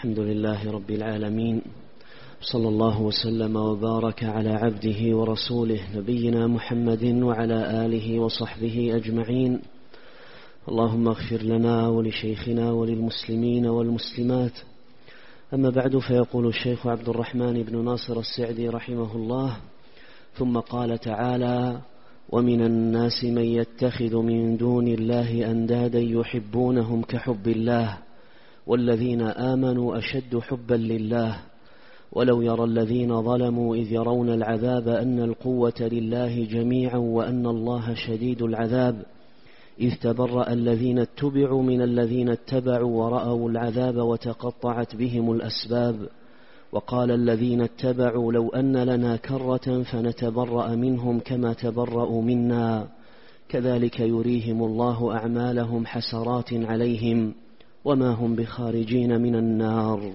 الحمد لله رب العالمين، صلى الله وسلم وبارك على عبده ورسوله نبينا محمد وعلى آله وصحبه أجمعين. اللهم اغفر لنا ولشيخنا وللمسلمين والمسلمات. أما بعد، فيقول الشيخ عبد الرحمن بن ناصر السعدي رحمه الله: ثم قال تعالى: ومن الناس من يتخذ من دون الله أندادا يحبونهم كحب الله والذين آمنوا أشد حبا لله ولو يرى الذين ظلموا إذ يرون العذاب أن القوة لله جميعا وأن الله شديد العذاب إذ تبرأ الذين اتبعوا من الذين اتبعوا ورأوا العذاب وتقطعت بهم الأسباب. وقال الذين اتبعوا لو أن لنا كرة فنتبرأ منهم كما تبرأوا منا كذلك يريهم الله أعمالهم حسرات عليهم وما هم بخارجين من النار.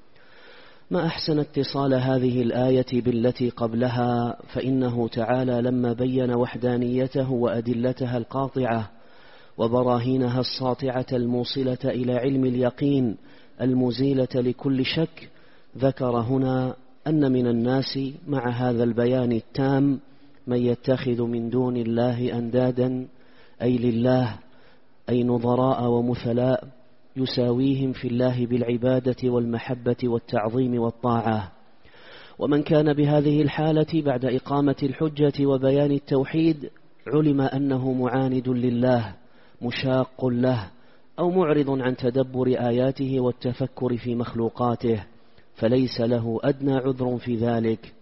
ما أحسن اتصال هذه الآية بالتي قبلها، فإنه تعالى لما بين وحدانيته وأدلتها القاطعة وبراهينها الساطعة الموصلة إلى علم اليقين المزيلة لكل شك، ذكر هنا أن من الناس مع هذا البيان التام من يتخذ من دون الله أندادا، أي لله، أي نظراء ومثلاء يساويهم في الله بالعبادة والمحبة والتعظيم والطاعة. ومن كان بهذه الحالة بعد إقامة الحجة وبيان التوحيد علم أنه معاند لله مشاق له أو معرض عن تدبر آياته والتفكر في مخلوقاته، فليس له أدنى عذر في ذلك،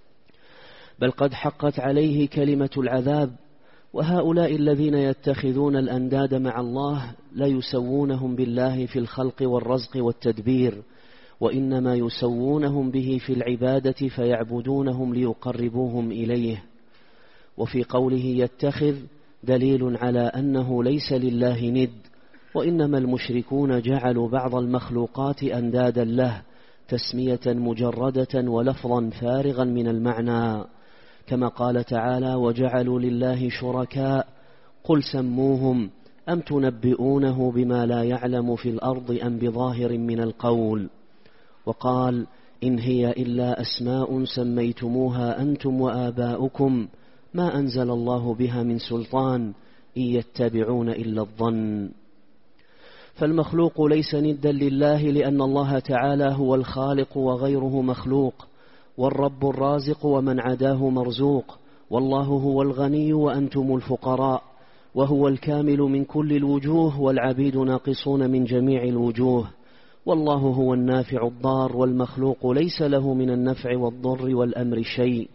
بل قد حقت عليه كلمة العذاب. وهؤلاء الذين يتخذون الأنداد مع الله لا يسوونهم بالله في الخلق والرزق والتدبير، وإنما يسوونهم به في العبادة فيعبدونهم ليقربوهم إليه. وفي قوله يتخذ دليل على أنه ليس لله ند، وإنما المشركون جعلوا بعض المخلوقات أندادا له تسمية مجردة ولفظا فارغا من المعنى، كما قال تعالى: وجعلوا لله شركاء قل سموهم أم تنبئونه بما لا يعلم في الأرض أم بظاهر من القول. وقال: إن هي إلا أسماء سميتموها أنتم وآباؤكم ما أنزل الله بها من سلطان إن يتبعون إلا الظن. فالمخلوق ليس ندا لله، لأن الله تعالى هو الخالق وغيره مخلوق، والرب الرازق ومن عداه مرزوق، والله هو الغني وأنتم الفقراء، وهو الكامل من كل الوجوه والعبيد ناقصون من جميع الوجوه، والله هو النافع الضار، والمخلوق ليس له من النفع والضر والأمر شيء.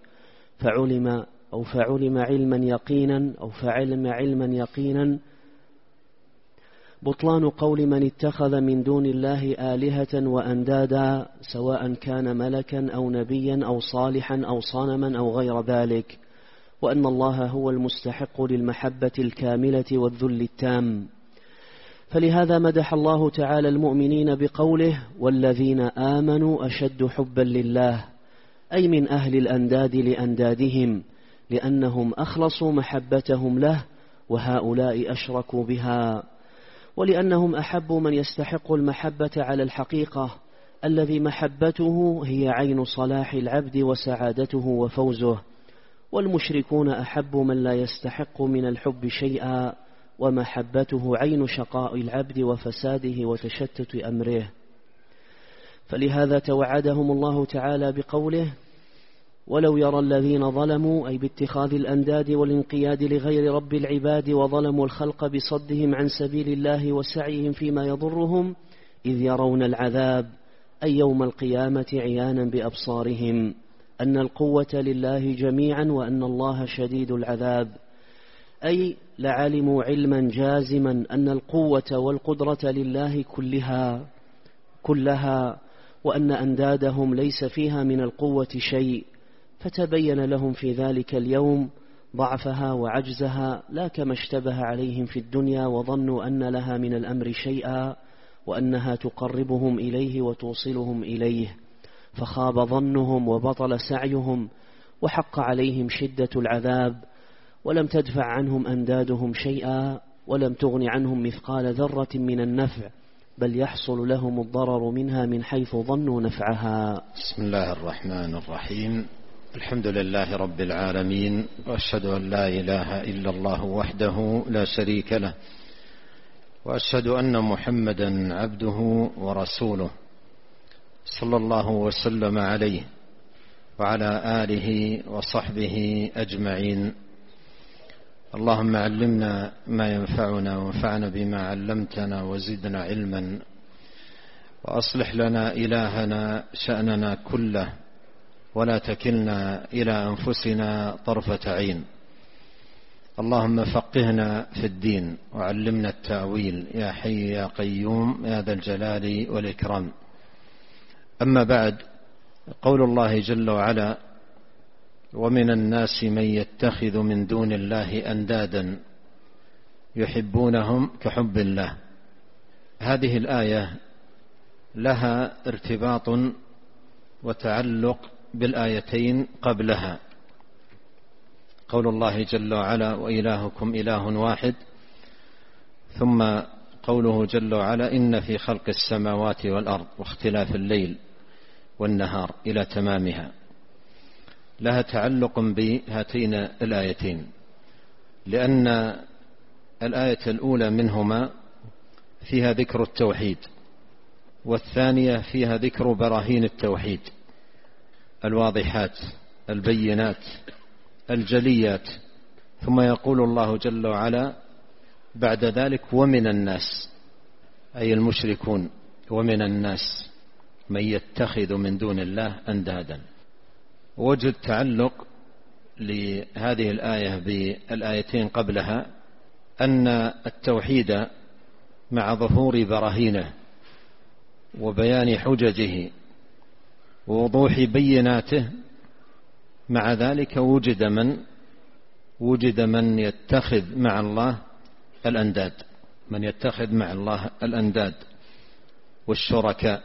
فعلم علما يقينا بطلان قول من اتخذ من دون الله آلهة وأندادا، سواء كان ملكا أو نبيا أو صالحا أو صنما أو غير ذلك، وأن الله هو المستحق للمحبة الكاملة والذل التام. فلهذا مدح الله تعالى المؤمنين بقوله: والذين آمنوا أشد حبا لله، أي من أهل الأنداد لأندادهم، لأنهم أخلصوا محبتهم له وهؤلاء أشركوا بها، ولأنهم أحبوا من يستحق المحبة على الحقيقة، الذي محبته هي عين صلاح العبد وسعادته وفوزه، والمشركون أحبوا من لا يستحق من الحب شيئا ومحبته عين شقاء العبد وفساده وتشتت أمره. فلهذا توعدهم الله تعالى بقوله: ولو يرى الذين ظلموا، أي باتخاذ الأنداد والانقياد لغير رب العباد، وظلموا الخلق بصدهم عن سبيل الله وسعيهم فيما يضرهم، إذ يرون العذاب، أي يوم القيامة عيانا بأبصارهم، أن القوة لله جميعا وأن الله شديد العذاب، أي لعلموا علما جازما أن القوة والقدرة لله كلها، وأن أندادهم ليس فيها من القوة شيء، فتبين لهم في ذلك اليوم ضعفها وعجزها، لا كما اشتبه عليهم في الدنيا وظنوا أن لها من الأمر شيئا وأنها تقربهم إليه وتوصلهم إليه، فخاب ظنهم وبطل سعيهم وحق عليهم شدة العذاب، ولم تدفع عنهم أندادهم شيئا، ولم تغن عنهم مثقال ذرة من النفع بل يحصل لهم الضرر منها من حيث ظنوا نفعها. بسم الله الرحمن الرحيم. الحمد لله رب العالمين، وأشهد أن لا إله إلا الله وحده لا شريك له، وأشهد أن محمدا عبده ورسوله، صلى الله وسلم عليه وعلى آله وصحبه أجمعين. اللهم علمنا ما ينفعنا وانفعنا بما علمتنا وزدنا علما، وأصلح لنا إلهنا شأننا كله، ولا تكلنا إلى أنفسنا طرفة عين. اللهم فقهنا في الدين وعلمنا التأويل يا حي يا قيوم يا ذا الجلال والإكرام. أما بعد، قول الله جل وعلا: ومن الناس من يتخذ من دون الله أندادا يحبونهم كحب الله. هذه الآية لها ارتباط وتعلق بالآيتين قبلها. قول الله جل وعلا: وإلهكم إله واحد، ثم قوله جل وعلا: إن في خلق السماوات والأرض واختلاف الليل والنهار إلى تمامها. لها تعلق بهاتين الآيتين، لأن الآية الأولى منهما فيها ذكر التوحيد، والثانية فيها ذكر براهين التوحيد الواضحات البينات الجليات. ثم يقول الله جل وعلا بعد ذلك: ومن الناس، أي المشركون، ومن الناس من يتخذ من دون الله أندادا. وجد تعلق لهذه الآية بالآيتين قبلها أن التوحيد مع ظهور براهينه وبيان حججه ووضوح بيناته، مع ذلك وجد من يتخذ مع الله الأنداد، من يتخذ مع الله الأنداد والشركاء،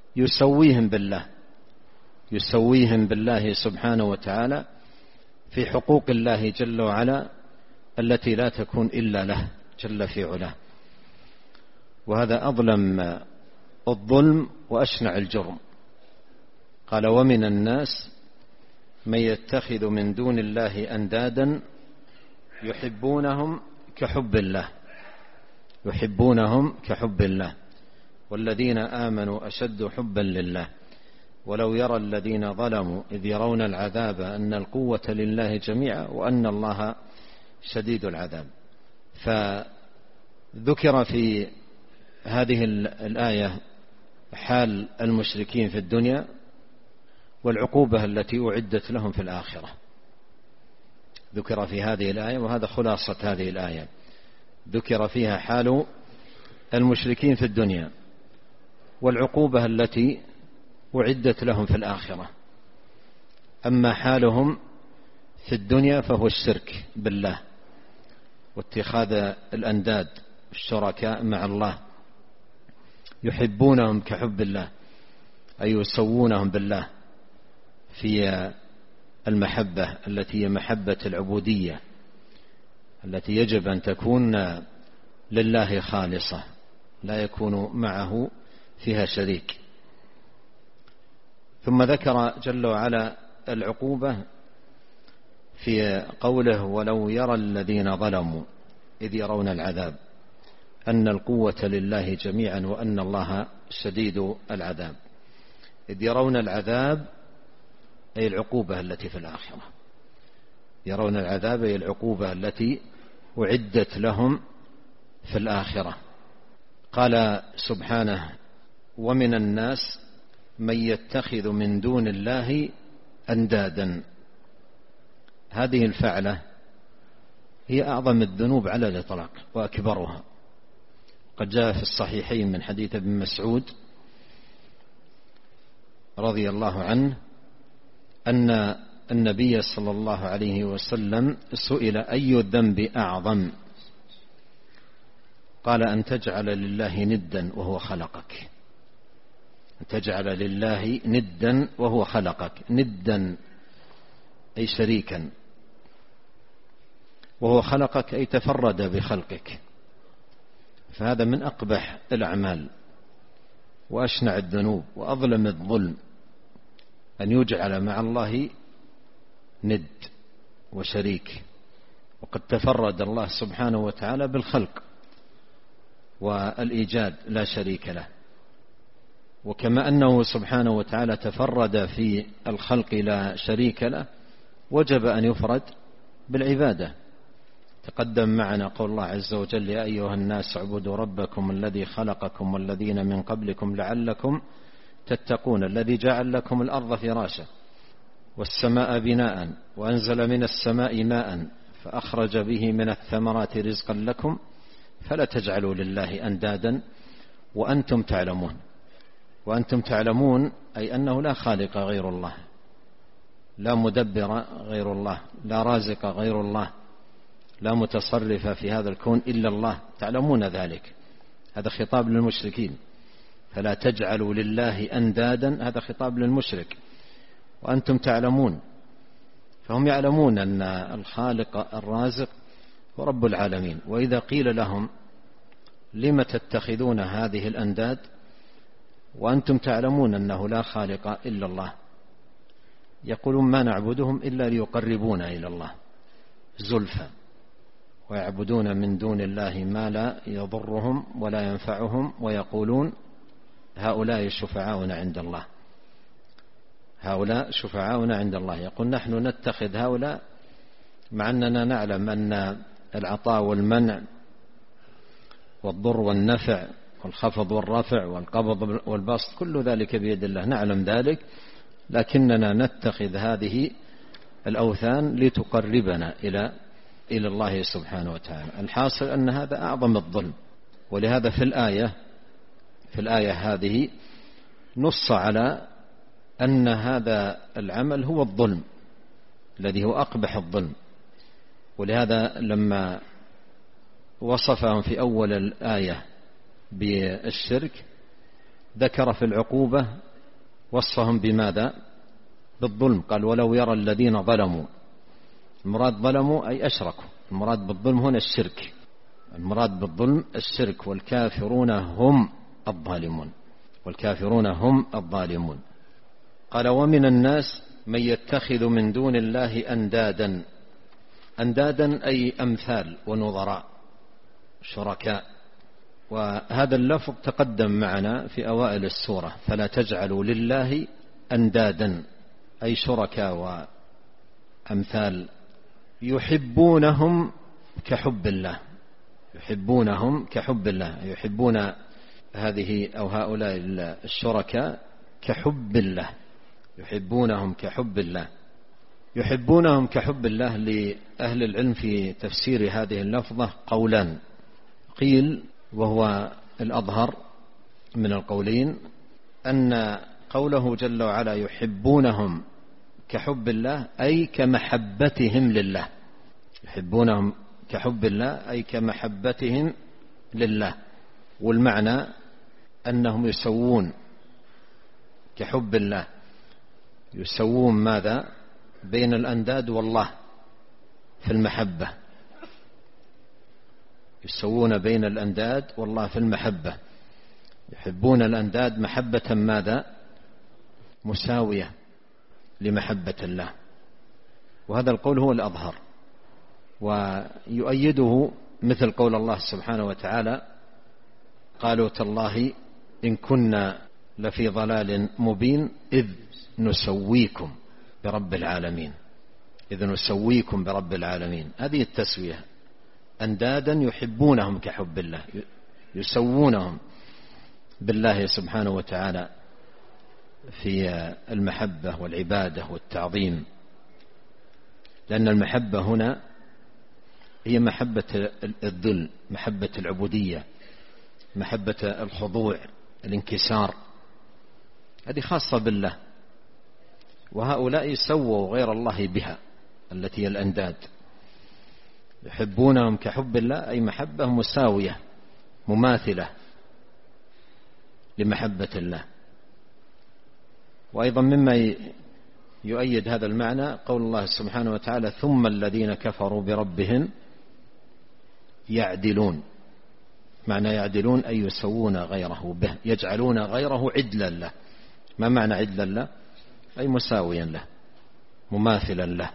يسويهم بالله سبحانه وتعالى في حقوق الله جل وعلا التي لا تكون إلا له جل في علاه. وهذا أظلم الظلم وأشنع الجرم. قال: ومن الناس من يتخذ من دون الله أندادا يحبونهم كحب الله، يحبونهم كحب الله، والذين آمنوا أشد حبا لله، ولو يرى الذين ظلموا إذ يرون العذاب أن القوة لله جميعا وأن الله شديد العذاب. فذكر في هذه الآية حال المشركين في الدنيا والعقوبة التي أعدت لهم في الآخرة. ذكر في هذه الآية، وهذا خلاصة هذه الآية، ذكر فيها حال المشركين في الدنيا والعقوبة التي أعدت لهم في الآخرة. أما حالهم في الدنيا فهو الشرك بالله واتخاذ الأنداد الشركاء مع الله. يحبونهم كحب الله، أي يسوونهم بالله في المحبة التي هي محبة العبودية، التي يجب أن تكون لله خالصة، لا يكون معه فيها شريك. ثم ذكر جل وعلا العقوبة في قوله: ولو يرى الذين ظلموا إذ يرون العذاب أن القوة لله جميعا وأن الله شديد العذاب. إذ يرون العذاب أي العقوبة التي في الآخرة، يرون العذاب أي العقوبة التي أعدت لهم في الآخرة. قال سبحانه: ومن الناس من يتخذ من دون الله أندادا. هذه الفعلة هي أعظم الذنوب على الإطلاق وأكبرها. قد جاء في الصحيحين من حديث ابن مسعود رضي الله عنه أن النبي صلى الله عليه وسلم سئل: أي الذنب أعظم؟ قال: أن تجعل لله ندا وهو خلقك. أن تجعل لله ندا وهو خلقك. ندا أي شريكا، وهو خلقك أي تفرد بخلقك. فهذا من أقبح الأعمال وأشنع الذنوب وأظلم الظلم أن يجعل مع الله ند وشريك. وقد تفرد الله سبحانه وتعالى بالخلق والإيجاد لا شريك له، وكما أنه سبحانه وتعالى تفرد في الخلق لا شريك له وجب أن يفرد بالعبادة. تقدم معنا قول الله عز وجل: يا أيها الناس اعبدوا ربكم الذي خلقكم والذين من قبلكم لعلكم تتقون، الذي جعل لكم الأرض فراشا والسماء بناء وأنزل من السماء ماء فأخرج به من الثمرات رزقا لكم فلا تجعلوا لله أندادا وأنتم تعلمون. وأنتم تعلمون أي أنه لا خالق غير الله، لا مدبر غير الله، لا رازق غير الله، لا متصرف في هذا الكون إلا الله، تعلمون ذلك. هذا خطاب للمشركين. فلا تجعلوا لله أندادا، هذا خطاب للمشرك. وأنتم تعلمون، فهم يعلمون أن الخالق الرازق هو رب العالمين. وإذا قيل لهم: لم تتخذون هذه الأنداد وأنتم تعلمون أنه لا خالق إلا الله؟ يقولون: ما نعبدهم إلا ليقربونا إلى الله زلفى، ويعبدون من دون الله ما لا يضرهم ولا ينفعهم، ويقولون: هؤلاء شفعاؤنا عند الله، هؤلاء شفعاؤنا عند الله. يقول: نحن نتخذ هؤلاء مع أننا نعلم أن العطاء والمنع والضر والنفع والخفض والرفع والقبض والبسط كل ذلك بيد الله، نعلم ذلك، لكننا نتخذ هذه الأوثان لتقربنا إلى الله سبحانه وتعالى. الحاصل أن هذا أعظم الظلم. ولهذا في الآية هذه نص على أن هذا العمل هو الظلم الذي هو أقبح الظلم. ولهذا لما وصفهم في أول الآية بالشرك ذكر في العقوبة وصفهم بماذا؟ بالظلم. قال: ولو يرى الذين ظلموا. المراد ظلموا أي أشركوا، المراد بالظلم هنا الشرك، المراد بالظلم الشرك. والكافرون هم الظالمون، والكافرون هم الظالمون. قال: ومن الناس من يتخذ من دون الله أندادا. أندادا أي أمثال ونظراء شركاء. وهذا اللفظ تقدم معنا في أوائل السورة: فلا تجعلوا لله أندادا أي شركاء وأمثال يحبونهم كحب الله، يحبونهم كحب الله، يحبون هذه أو هؤلاء الشركاء كحب الله، يحبونهم كحب الله. يحبونهم كحب الله لأهل العلم في تفسير هذه اللفظة قولان. قيل وهو الأظهر من القولين أن قوله جل وعلا يحبونهم كحب الله أي كمحبتهم لله، يحبونهم كحب الله أي كمحبتهم لله. والمعنى أنهم يسوون كحب الله، يسوون ماذا؟ بين الأنداد والله في المحبة، يسوون بين الأنداد والله في المحبة. يحبون الأنداد محبة ماذا؟ مساوية لمحبة الله. وهذا القول هو الأظهر، ويؤيده مثل قول الله سبحانه وتعالى: قالوا تالله إن كنا لفي ضلال مبين إذ نسويكم برب العالمين، إذ نسويكم برب العالمين. هذه التسوية، أندادا يحبونهم كحب الله، يسوونهم بالله سبحانه وتعالى في المحبة والعبادة والتعظيم. لأن المحبة هنا هي محبة الذل، محبة العبودية، محبة الخضوع، الانكسار، هذه خاصة بالله. وهؤلاء سووا غير الله بها التي هي الأنداد. يحبونهم كحب الله أي محبة مساوية مماثلة لمحبة الله. وأيضا مما يؤيد هذا المعنى قول الله سبحانه وتعالى: ثم الذين كفروا بربهم يعدلون. معنى يعدلون أي يسوون غيره به، يجعلون غيره عدلا له. ما معنى عدلا له؟ أي مساويا له، مماثلا له.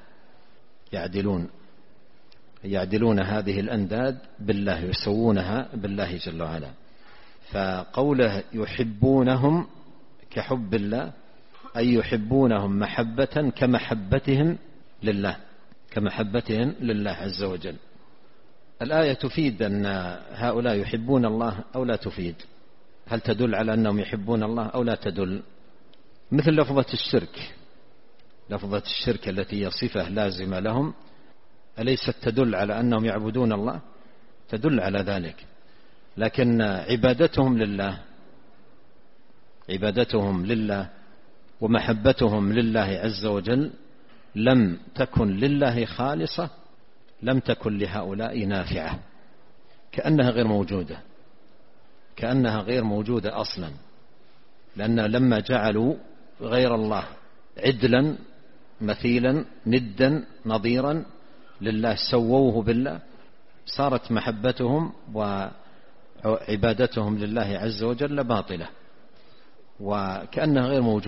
يعدلون هذه الأنداد بالله، يسوونها بالله جل وعلا. فقوله يحبونهم كحب الله أي يحبونهم محبة كمحبتهم لله، كمحبتهم لله عز وجل. الآية تفيد أن هؤلاء يحبون الله أو لا تفيد؟ هل تدل على أنهم يحبون الله أو لا تدل؟ مثل لفظة الشرك، لفظة الشرك التي هي صفة لازمة لهم، أليست تدل على أنهم يعبدون الله؟ تدل على ذلك. لكن عبادتهم لله ومحبتهم لله عز وجل لم تكن لله خالصة، لم تكن لهؤلاء نافعة، كأنها غير موجودة أصلا. لأن لما جعلوا غير الله عدلا مثيلا ندا نظيرا لله، سووه بالله، صارت محبتهم وعبادتهم لله عز وجل باطلة، وكأنها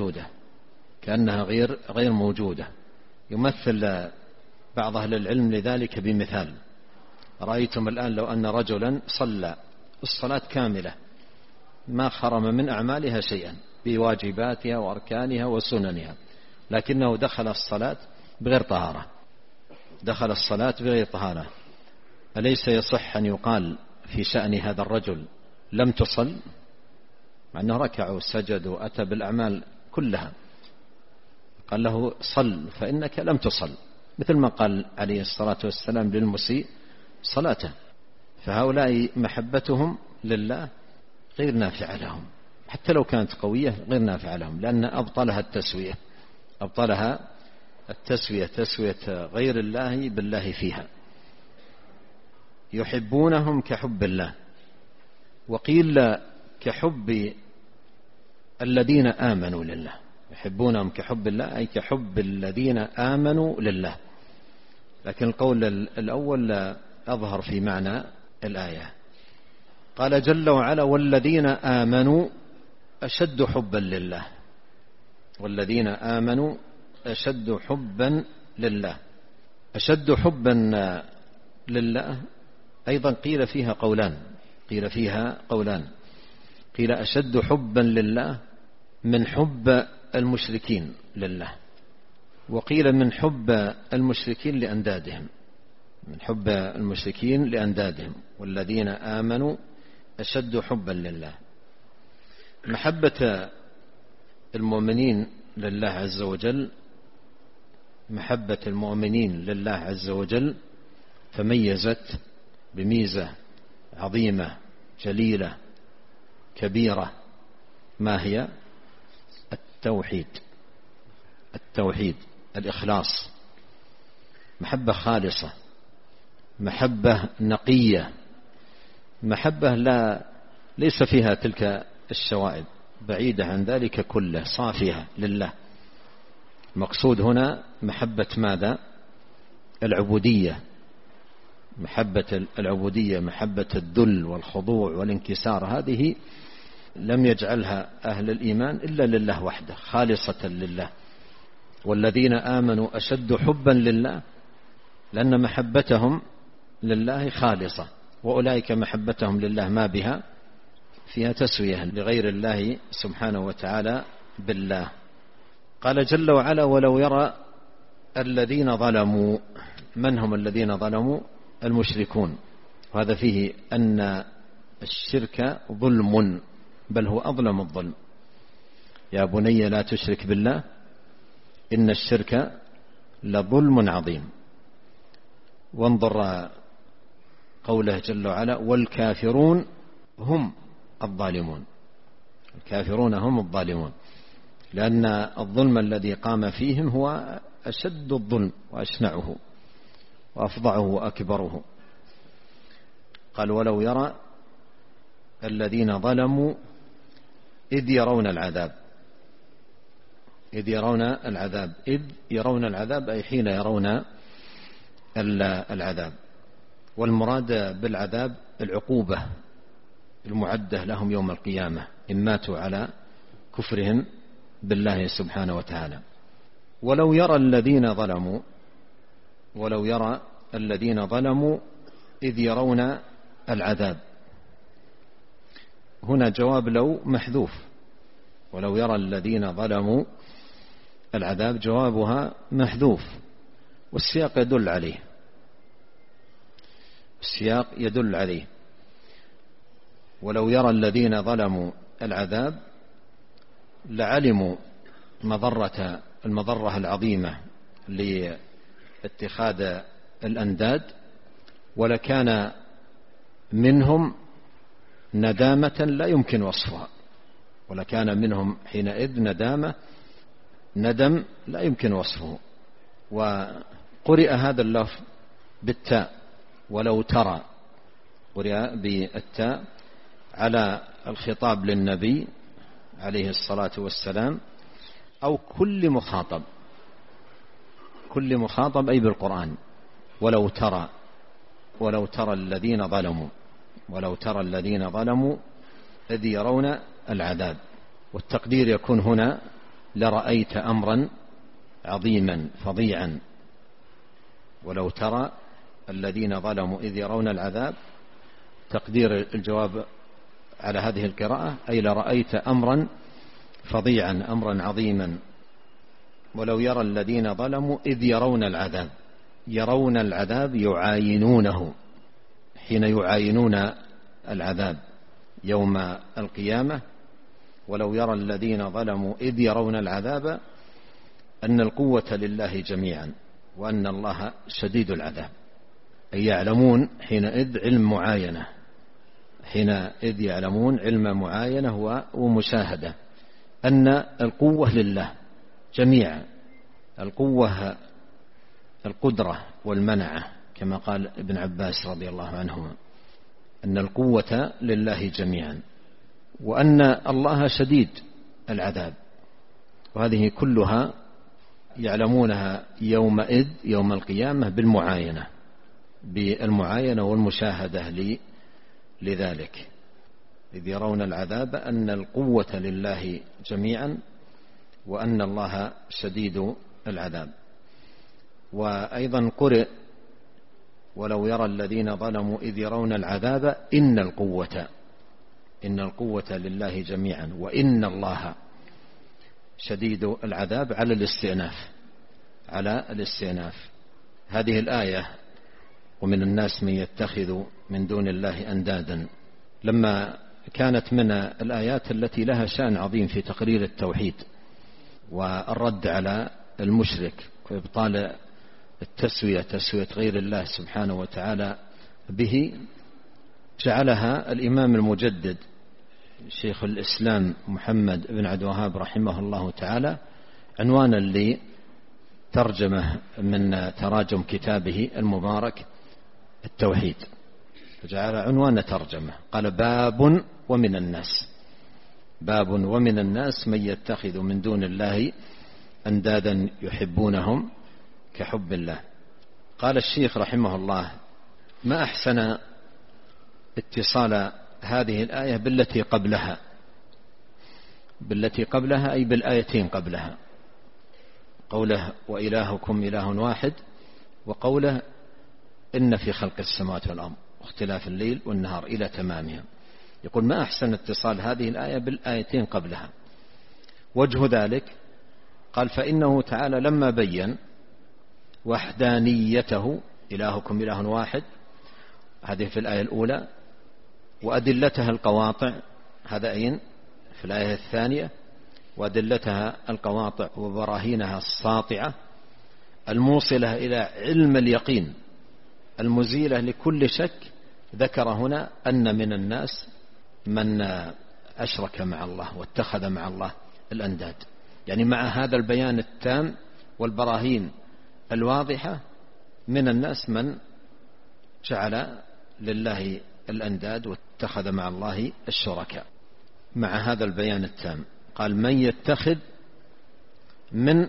غير موجودة. يمثل بعض أهل العلم لذلك بمثال: رأيتم الآن لو أن رجلا صلى الصلاة كاملة ما خرم من أعمالها شيئا بواجباتها وأركانها وسننها، لكنه دخل الصلاة بغير طهارة، أليس يصح أن يقال في شأن هذا الرجل لم تصل؟ مع أنه ركع وسجد وأتى بالأعمال كلها، قال له صل فإنك لم تصل، مثل ما قال عليه الصلاة والسلام للمسيء صلاته. فهؤلاء محبتهم لله غير نافعة لهم، حتى لو كانت قوية غير نافعة لهم، لأن أبطلها التسوية، تسوية غير الله بالله فيها. يحبونهم كحب الله، وقيل كحب الذين آمنوا لله. يحبونهم كحب الله أي كحب الذين آمنوا لله، لكن القول الأول أظهر في معنى الآية. قال جل وعلا: والذين آمنوا أشد حبا لله. والذين آمنوا أشد حبا لله. أشد حبا لله أيضا قيل فيها قولان. قيل أشد حبا لله من حب المشركين لله، وقيل من حب المشركين لأندادهم. والذين آمنوا أشد حبا لله. محبة المؤمنين لله عز وجل تميزت بميزة عظيمة جليلة كبيرة، ما هي؟ التوحيد، الإخلاص، محبة خالصة، محبة نقية، محبة ليس فيها تلك الشوائب، بعيدة عن ذلك كله، صافية لله. المقصود هنا محبة ماذا؟ العبودية، محبة الذل والخضوع والانكسار. هذه لم يجعلها أهل الإيمان إلا لله وحده، خالصة لله. والذين آمنوا أشد حبا لله، لأن محبتهم لله خالصة، وأولئك محبتهم لله ما بها فيها تسوية لغير الله سبحانه وتعالى بالله. قال جل وعلا: ولو يرى الذين ظلموا. من هم الذين ظلموا؟ المشركون. وهذا فيه أن الشرك ظلم، بل هو أظلم الظلم. يا بني لا تشرك بالله إن الشرك لظلم عظيم. وانظر قوله جل وعلا: والكافرون هم الظالمون. لأن الظلم الذي قام فيهم هو أشد الظلم وأشنعه وأفظعه وأكبره. قال: ولو يرى الذين ظلموا إذ يرون العذاب أي حين يرون العذاب. والمراد بالعذاب العقوبة المعدة لهم يوم القيامة إن ماتوا على كفرهم بالله سبحانه وتعالى. ولو يرى الذين ظلموا إذ يرون العذاب. هنا جواب لو محذوف، ولو يرى الذين ظلموا العذاب جوابها محذوف، والسياق يدل عليه. ولو يرى الذين ظلموا العذاب لعلموا المضرة العظيمة لاتخاذ الأنداد، ولكان منهم ندامة لا يمكن وصفها، ولكان منهم حينئذ ندم لا يمكن وصفه. وقرئ هذا اللفظ بالتاء، ولو ترى قرئ بالتاء على الخطاب للنبي عليه الصلاة والسلام أو كل مخاطب أي بالقرآن. ولو ترى الذين ظلموا إذ يرون العذاب، والتقدير يكون هنا لرأيت أمرا عظيما فظيعا. ولو ترى الذين ظلموا إذ يرون العذاب، تقدير الجواب على هذه القراءة أي لرأيت أمرا فظيعا، أمرا عظيما. ولو يرى الذين ظلموا إذ يرون العذاب يعاينونه، حين يعاينون العذاب يوم القيامة. ولو يرى الذين ظلموا إذ يرون العذاب أن القوة لله جميعا وأن الله شديد العذاب، أي يعلمون حينئذ يعلمون علم معاينة ومشاهدة أن القوة لله جميعا، القوة القدرة والمنعة كما قال ابن عباس رضي الله عنهما، أن القوة لله جميعا، وأن الله شديد العذاب. وهذه كلها يعلمونها يوم القيامة بالمعاينة والمشاهدة لذلك. إذ يرون العذاب أن القوة لله جميعا وأن الله شديد العذاب. وأيضا قرئ ولو يرى الذين ظلموا إذ يرون العذاب إن القوة لله جميعا وإن الله شديد العذاب على الاستئناف. هذه الآية ومن الناس من يتخذ من دون الله أندادا لما كانت من الآيات التي لها شأن عظيم في تقرير التوحيد والرد على المشرك وإبطال تسوية غير الله سبحانه وتعالى به، جعلها الإمام المجدد شيخ الإسلام محمد بن عبد الوهاب رحمه الله تعالى عنوانا لترجمة من تراجم كتابه المبارك التوحيد، فجعل عنوان ترجمة قال باب ومن الناس من يتخذ من دون الله أندادا يحبونهم كحب الله. قال الشيخ رحمه الله ما أحسن اتصال هذه الآية بالتي قبلها أي بالآيتين قبلها، قوله وإلهكم إله واحد، وقوله إن في خلق السماوات والأرض واختلاف الليل والنهار إلى تمامها. يقول ما أحسن اتصال هذه الآية بالآيتين قبلها. وجه ذلك قال فإنه تعالى لما بين وحدانيته إلهكم إله واحد، هذه في الآية الأولى، وأدلتها القواطع، هذا أين في الآية الثانية، وأدلتها القواطع وبراهينها الساطعة الموصلة إلى علم اليقين المزيلة لكل شك، ذكر هنا أن من الناس من أشرك مع الله واتخذ مع الله الأنداد. يعني مع هذا البيان التام والبراهين الواضحة من الناس من جعل لله الأنداد واتخذ مع الله الشركاء. مع هذا البيان التام قال من يتخذ من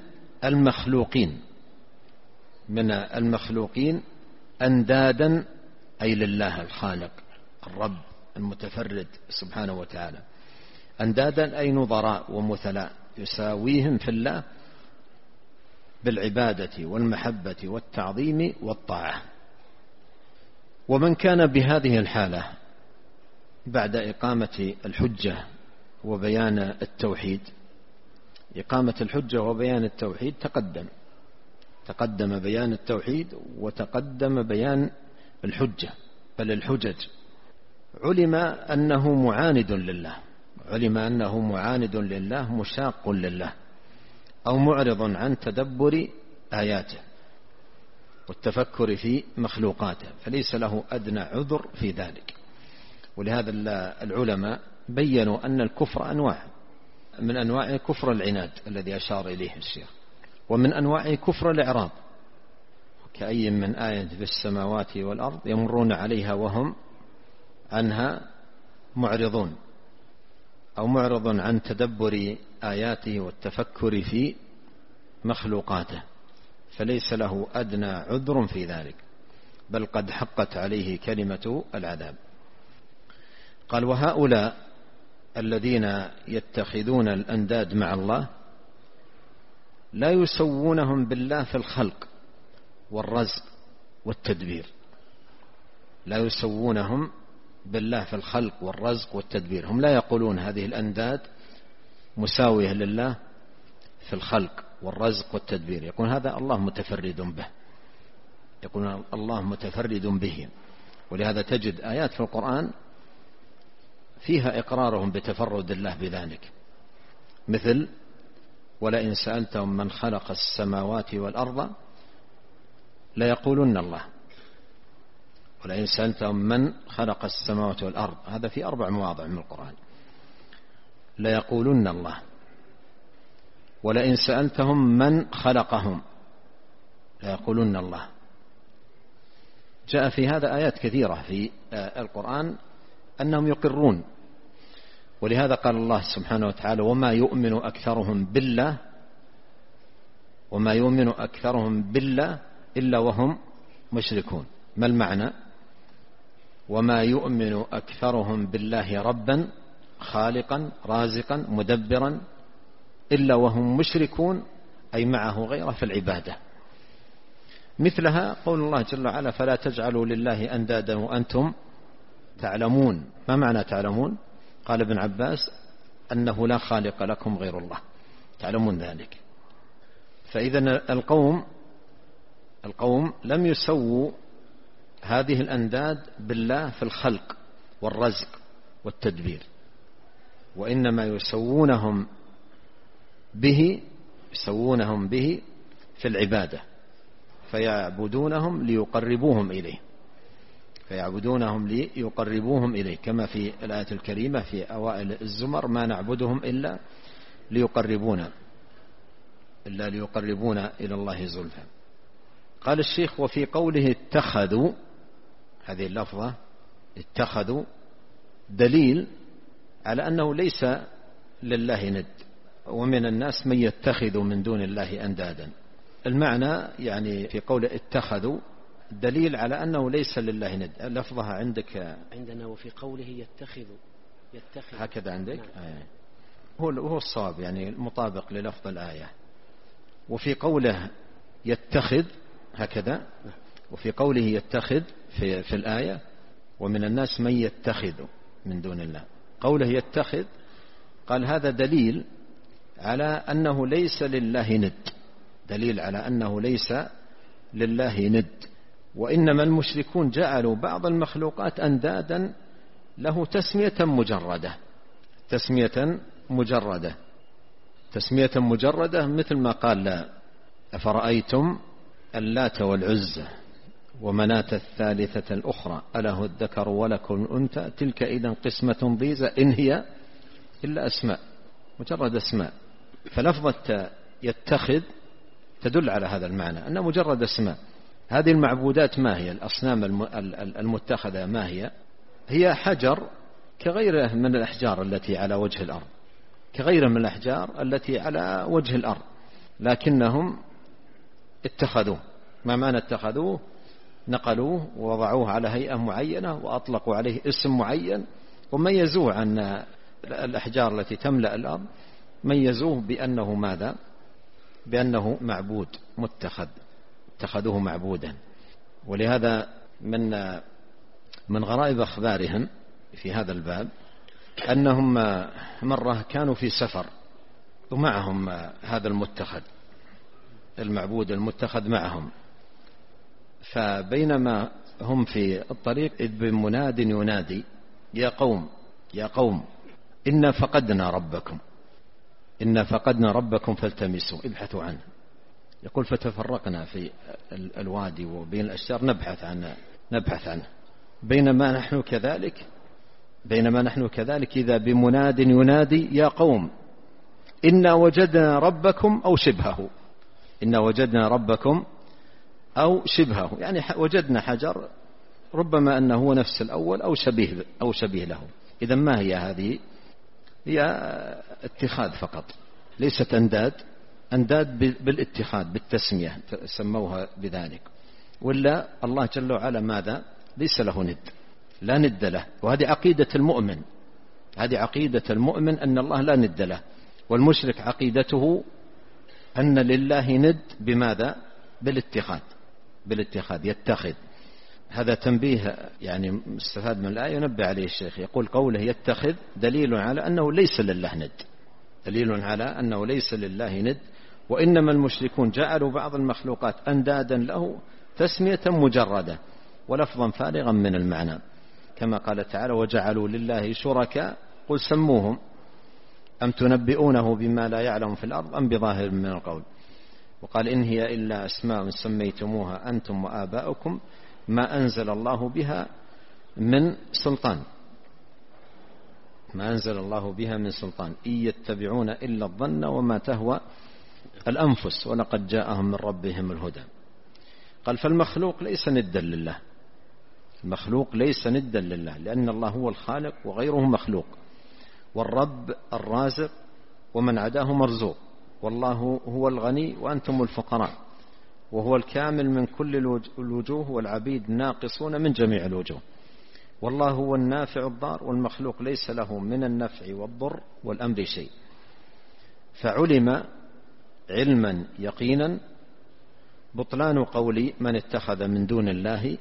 المخلوقين أندادا أي لله الخالق الرب المتفرد سبحانه وتعالى. أندادا أي نظراء ومثلاء يساويهم في الله بالعبادة والمحبة والتعظيم والطاعة. ومن كان بهذه الحالة بعد إقامة الحجة وبيان التوحيد، إقامة الحجة وبيان التوحيد تقدم بيان التوحيد وتقدم بيان الحجة بل الحجج، علم أنه معاند لله مشاق لله أو معرض عن تدبر آياته والتفكر في مخلوقاته، فليس له أدنى عذر في ذلك. ولهذا العلماء بيّنوا أن الكفر أنواع، من أنواع كفر العناد الذي أشار إليه الشيخ، ومن أنواع كفر الإعراض، كأي من آية في السماوات والأرض يمرون عليها وهم عنها معرضون، أو معرض عن تدبر آياته والتفكر في مخلوقاته، فليس له أدنى عذر في ذلك، بل قد حقت عليه كلمة العذاب. قال: وهؤلاء الذين يتخذون الأنداد مع الله لا يسوونهم بالله في الخلق والرزق والتدبير، لا يسوونهم بالله في الخلق والرزق والتدبير، هم لا يقولون هذه الأنداد مساوية لله في الخلق والرزق والتدبير، يقول هذا الله متفرد به، يقول الله متفرد به. ولهذا تجد آيات في القرآن فيها إقرارهم بتفرد الله بذلك، مثل: ولئن سألتهم من خلق السماوات والأرض ليقولن الله. ولئن سألتهم من خلق السماوات والأرض، هذا في 4 مواضع من القرآن، ليقولن الله. ولئن سألتهم من خلقهم ليقولن الله. جاء في هذا آيات كثيرة في القرآن أنهم يقرون. ولهذا قال الله سبحانه وتعالى: وما يؤمن أكثرهم بالله إلا وهم مشركون. ما المعنى؟ وما يؤمن أكثرهم بالله ربا خالقا رازقا مدبرا إلا وهم مشركون، أي معه غيره في العبادة. مثلها قول الله جل وعلا: فلا تجعلوا لله أندادا وأنتم تعلمون. ما معنى تعلمون؟ قال ابن عباس: أنه لا خالق لكم غير الله، تعلمون ذلك. فإذا القوم لم يسووا هذه الأنداد بالله في الخلق والرزق والتدبير، وإنما يسوونهم به في العبادة، فيعبدونهم ليقربوهم إليه، كما في الآية الكريمة في أوائل الزمر: ما نعبدهم إلا ليقربونا إلى الله زلفى. قال الشيخ: وفي قوله اتخذوا، هذه اللفظة اتخذوا دليل على أنه ليس لله ند، ومن الناس من يتخذ من دون الله أندادا. المعنى يعني في قول اتخذوا دليل على أنه ليس لله ند. لفظها عندنا وفي قوله يتخذ هكذا عندك؟ نعم. هو الصواب، يعني مطابق للفظ الآية. وفي قوله يتخذ هكذا، وفي قوله يتخذ في الآية: ومن الناس من يتخذ من دون الله. قوله يتخذ قال هذا دليل على أنه ليس لله ند، وإنما المشركون جعلوا بعض المخلوقات أندادا له تسمية مجردة، مثل ما قال: لا أفرأيتم اللات والعزى ومناة الثالثة الأخرى أله الذكر ولكم الأنثى تلك إذا قسمة ضيزى إن هي إلا أسماء، مجرد أسماء. فلفظة يتخذ تدل على هذا المعنى، أنه مجرد أسماء. هذه المعبودات ما هي؟ الأصنام المتخذة ما هي؟ هي حجر كغيره من الأحجار التي على وجه الأرض، لكنهم اتخذوه. ما معنى اتخذوه؟ نقلوه ووضعوه على هيئة معينة وأطلقوا عليه اسم معين وميزوه عن الأحجار التي تملأ الأرض، ميزوه بأنه ماذا؟ بأنه معبود متخذ، اتخذوه معبودا. ولهذا من غرائب أخبارهم في هذا الباب أنهم مرة كانوا في سفر ومعهم هذا المتخذ، المعبود المتخذ معهم، فبينما هم في الطريق إذ بمناد ينادي يا قوم يا قوم إنا فقدنا ربكم، إنا فقدنا ربكم فالتمسوا ابحثوا عنه. يقول فتفرقنا في الوادي وبين الأشجار نبحث عنه بينما نحن كذلك إذا بمناد ينادي يا قوم إنا وجدنا ربكم أو شبهه، إنا وجدنا ربكم أو شبهه، يعني وجدنا حجر ربما أنه هو نفس الأول أو شبيه له. إذا ما هي هذه؟ هي اتخاذ فقط، ليست أنداد بالاتخاذ بالتسمية سموها بذلك. ولا الله جل وعلا ماذا؟ ليس له ند، لا ند له. وهذه عقيدة المؤمن، هذه عقيدة المؤمن أن الله لا ند له. والمشرك عقيدته أن لله ند بماذا؟ بالاتخاذ يتخذ. هذا تنبيه يعني مستفاد من الآية ينبه عليه الشيخ، يقول قوله يتخذ دليل على أنه ليس لله ند، دليل على أنه ليس لله ند. وإنما المشركون جعلوا بعض المخلوقات أندادا له تسمية مجردة ولفظا فارغا من المعنى، كما قال تعالى وجعلوا لله شركاء قل سموهم أم تنبئونه بما لا يعلم في الأرض أم بظاهر من القول. وقال إن هي إلا أسماء سميتموها أنتم وآباؤكم ما أنزل الله بها من سلطان، ما أنزل الله بها من سلطان إن يتبعون إلا الظن وما تهوى الأنفس ولقد جاءهم من ربهم الهدى. قال فالمخلوق ليس ندا لله، المخلوق ليس ندا لله، لأن الله هو الخالق وغيره مخلوق، والرب الرازق ومن عداه مرزوق، والله هو الغني وأنتم الفقراء، وهو الكامل من كل الوجوه والعبيد ناقصون من جميع الوجوه، والله هو النافع الضار والمخلوق ليس له من النفع والضر والأمر شيء. فعلم علما يقينا بطلان قول من اتخذ من دون الله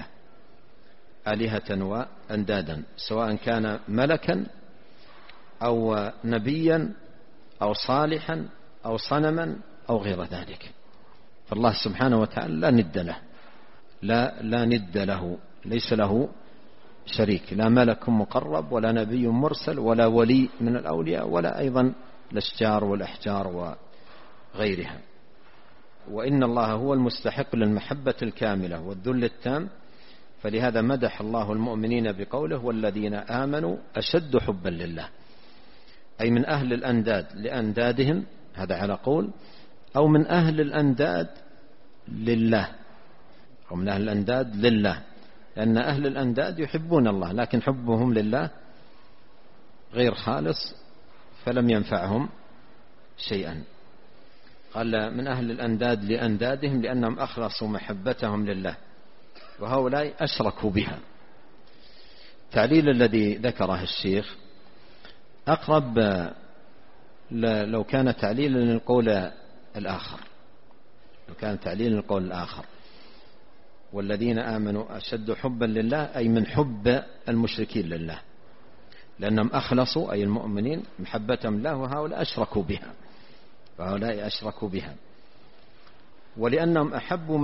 آلهة وأندادا، سواء كان ملكا أو نبيا أو صالحا أو صنما أو غير ذلك. فالله سبحانه وتعالى لا ند له، لا ند له، ليس له شريك، لا ملك مقرب ولا نبي مرسل ولا ولي من الأولياء ولا أيضا الأشجار والأحجار وغيرها. وإن الله هو المستحق للمحبة الكاملة والذل التام، فلهذا مدح الله المؤمنين بقوله والذين آمنوا أشد حبا لله، أي من أهل الأنداد لأندادهم، هذا على قول، أو من أهل الأنداد لله، أو من أهل الأنداد لله، لأن أهل الأنداد يحبون الله لكن حبهم لله غير خالص فلم ينفعهم شيئا. قال من أهل الأنداد لأندادهم لأنهم أخلصوا محبتهم لله، وهؤلاء أشركوا بها. التعليل الذي ذكره الشيخ أقرب لو كان تعليلا للقول الآخر، لو كان تعليلا للقول الآخر والذين آمنوا أشد حبا لله، أي من حب المشركين لله، لأنهم أخلصوا أي المؤمنين محبتهم له، وهؤلاء أشركوا بها، وهؤلاء أشركوا بها. ولأنهم أحبوا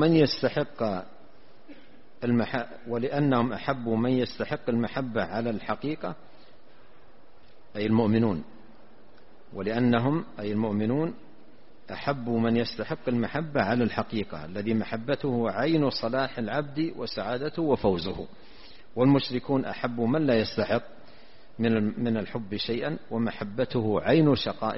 من يستحق المحبة على الحقيقة أي المؤمنون، ولأنهم أي المؤمنون أحبوا من يستحق المحبة على الحقيقة الذي محبته عين صلاح العبد وسعادته وفوزه، والمشركون أحبوا من لا يستحق من الحب شيئا ومحبته عين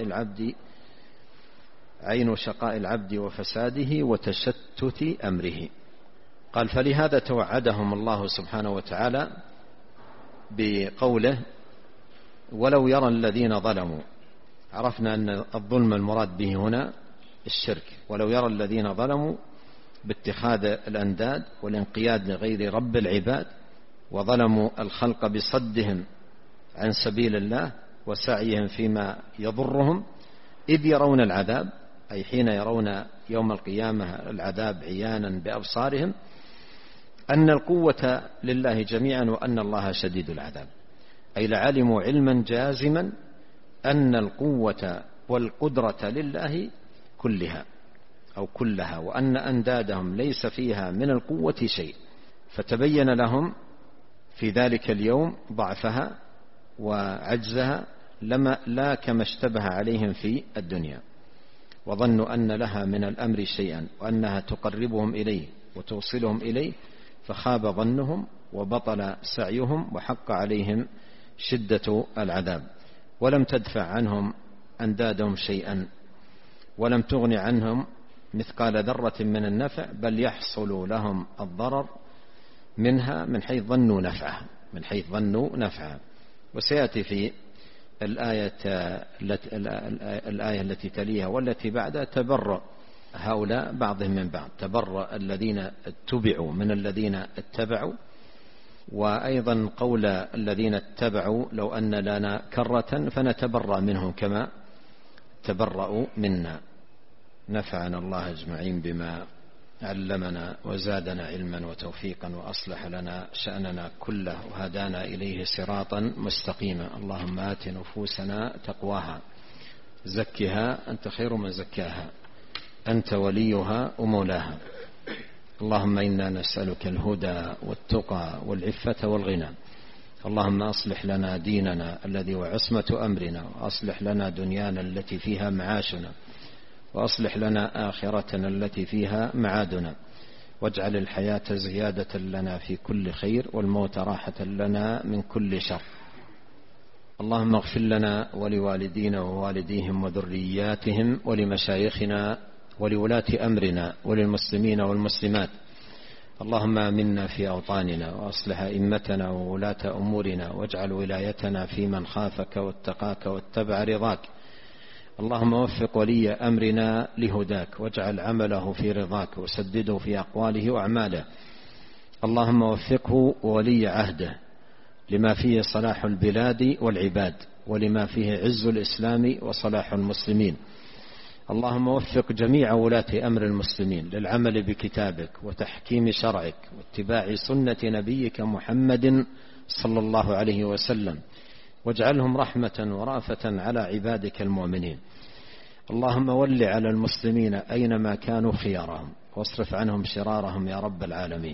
شقاء العبد وفساده وتشتت أمره. قال فلهذا توعدهم الله سبحانه وتعالى بقوله ولو يرى الذين ظلموا. عرفنا أن الظلم المراد به هنا الشرك. ولو يرى الذين ظلموا باتخاذ الأنداد والانقياد لغير رب العباد، وظلموا الخلق بصدهم عن سبيل الله وسعيهم فيما يضرهم إذ يرون العذاب، أي حين يرون يوم القيامة العذاب عيانا بأبصارهم، أن القوة لله جميعا وأن الله شديد العذاب، أي لعلموا علما جازما أن القوة والقدرة لله كلها أو كلها، وأن أندادهم ليس فيها من القوة شيء، فتبين لهم في ذلك اليوم ضعفها وعجزها لا كما اشتبه عليهم في الدنيا، وظنوا أن لها من الأمر شيئا وأنها تقربهم إليه وتوصلهم إليه، فخاب ظنهم وبطل سعيهم وحق عليهم شدة العذاب، ولم تدفع عنهم أندادهم شيئا، ولم تغني عنهم مثقال ذرة من النفع، بل يحصل لهم الضرر منها من حيث ظنوا نفعها. وسيأتي في الآية التي تليها والتي بعدها تبرأ هؤلاء بعضهم من بعض، تبرأ الذين اتبعوا من الذين اتبعوا، وأيضا قول الذين اتبعوا لو أن لنا كرة فنتبرأ منهم كما تبرأوا منا. نفعنا الله أجمعين بما علمنا وزادنا علما وتوفيقا وأصلح لنا شأننا كله وهدانا إليه صراطا مستقيما. اللهم آت نفوسنا تقواها زكها أنت خير من زكاها أنت وليها ومولاها. اللهم إنا نسألك الهدى والتقى والعفة والغنى. اللهم أصلح لنا ديننا الذي هو عصمة أمرنا، وأصلح لنا دنيانا التي فيها معاشنا، وأصلح لنا آخرتنا التي فيها معادنا، واجعل الحياة زيادة لنا في كل خير والموت راحة لنا من كل شر. اللهم اغفر لنا ولوالدينا ووالديهم وذرياتهم ولمشايخنا ولولاة أمرنا وللمسلمين والمسلمات. اللهم آمنا في أوطاننا وأصلح أئمتنا وولاة أمورنا، واجعل ولايتنا في من خافك واتقاك واتبع رضاك. اللهم وفق ولي أمرنا لهداك، واجعل عمله في رضاك، وسدده في أقواله وأعماله. اللهم وفقه وولي عهده لما فيه صلاح البلاد والعباد، ولما فيه عز الإسلام وصلاح المسلمين. اللهم وفق جميع ولاة أمر المسلمين للعمل بكتابك وتحكيم شرعك واتباع سنة نبيك محمد صلى الله عليه وسلم، واجعلهم رحمة ورأفة على عبادك المؤمنين. اللهم ول على المسلمين أينما كانوا خيارهم، واصرف عنهم شرارهم يا رب العالمين.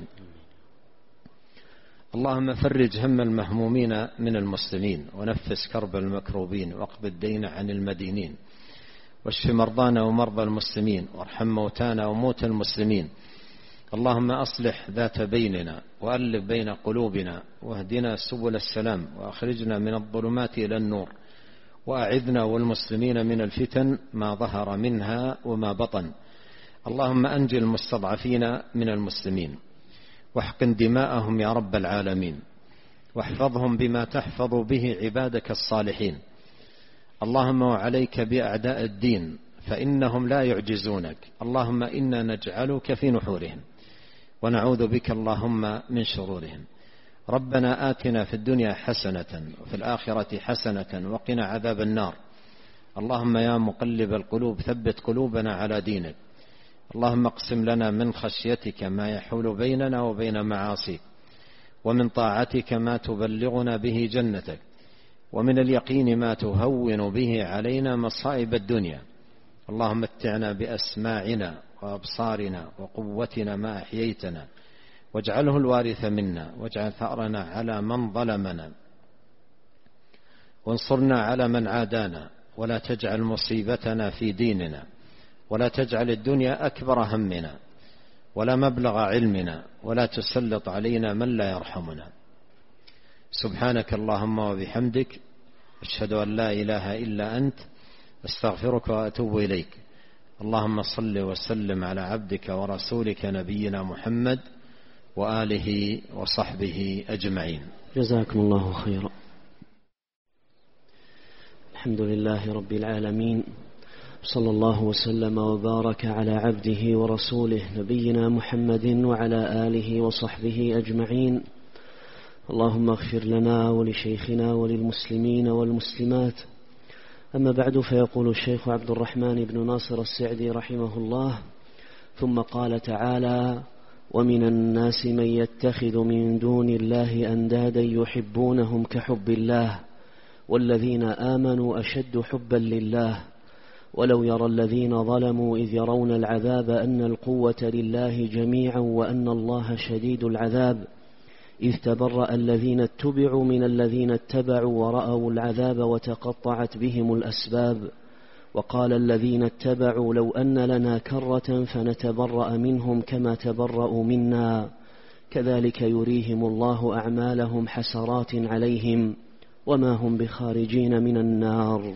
اللهم فرج هم المهمومين من المسلمين، ونفس كرب المكروبين، واقض الدين عن المدينين، واشف مرضانا ومرضى المسلمين، وارحم موتانا وموتى المسلمين. اللهم أصلح ذات بيننا، وألف بين قلوبنا، واهدنا سبل السلام، وأخرجنا من الظلمات إلى النور، وأعذنا والمسلمين من الفتن ما ظهر منها وما بطن. اللهم أنجي المستضعفين من المسلمين، واحقن دماءهم يا رب العالمين، واحفظهم بما تحفظ به عبادك الصالحين. اللهم وعليك بأعداء الدين فإنهم لا يعجزونك. اللهم إنا نجعلك في نحورهم، ونعوذ بك اللهم من شرورهم. ربنا آتنا في الدنيا حسنة وفي الآخرة حسنة وقنا عذاب النار. اللهم يا مقلب القلوب ثبت قلوبنا على دينك. اللهم اقسم لنا من خشيتك ما يحول بيننا وبين معاصيك، ومن طاعتك ما تبلغنا به جنتك، ومن اليقين ما تهون به علينا مصائب الدنيا. اللهم متعنا بأسماعنا وأبصارنا وقوتنا ما أحييتنا، واجعله الوارث منا، واجعل ثأرنا على من ظلمنا، وانصرنا على من عادانا، ولا تجعل مصيبتنا في ديننا، ولا تجعل الدنيا أكبر همنا ولا مبلغ علمنا، ولا تسلط علينا من لا يرحمنا. سبحانك اللهم وبحمدك، أشهد أن لا إله إلا أنت، أستغفرك وأتوب إليك. اللهم صل وسلم على عبدك ورسولك نبينا محمد وآله وصحبه أجمعين. جزاكم الله خيرا. الحمد لله رب العالمين، صلى الله وسلم وبارك على عبده ورسوله نبينا محمد وعلى آله وصحبه أجمعين. اللهم اغفر لنا ولشيخنا وللمسلمين والمسلمات. أما بعد، فيقول الشيخ عبد الرحمن بن ناصر السعدي رحمه الله: ثم قال تعالى: ومن الناس من يتخذ من دون الله أندادا يحبونهم كحب الله والذين آمنوا أشد حبا لله ولو يرى الذين ظلموا إذ يرون العذاب أن القوة لله جميعا وأن الله شديد العذاب إذ تبرأ الذين اتبعوا من الذين اتبعوا ورأوا العذاب وتقطعت بهم الأسباب وقال الذين اتبعوا لو أن لنا كرة فنتبرأ منهم كما تبرأوا منا كذلك يريهم الله أعمالهم حسرات عليهم وما هم بخارجين من النار.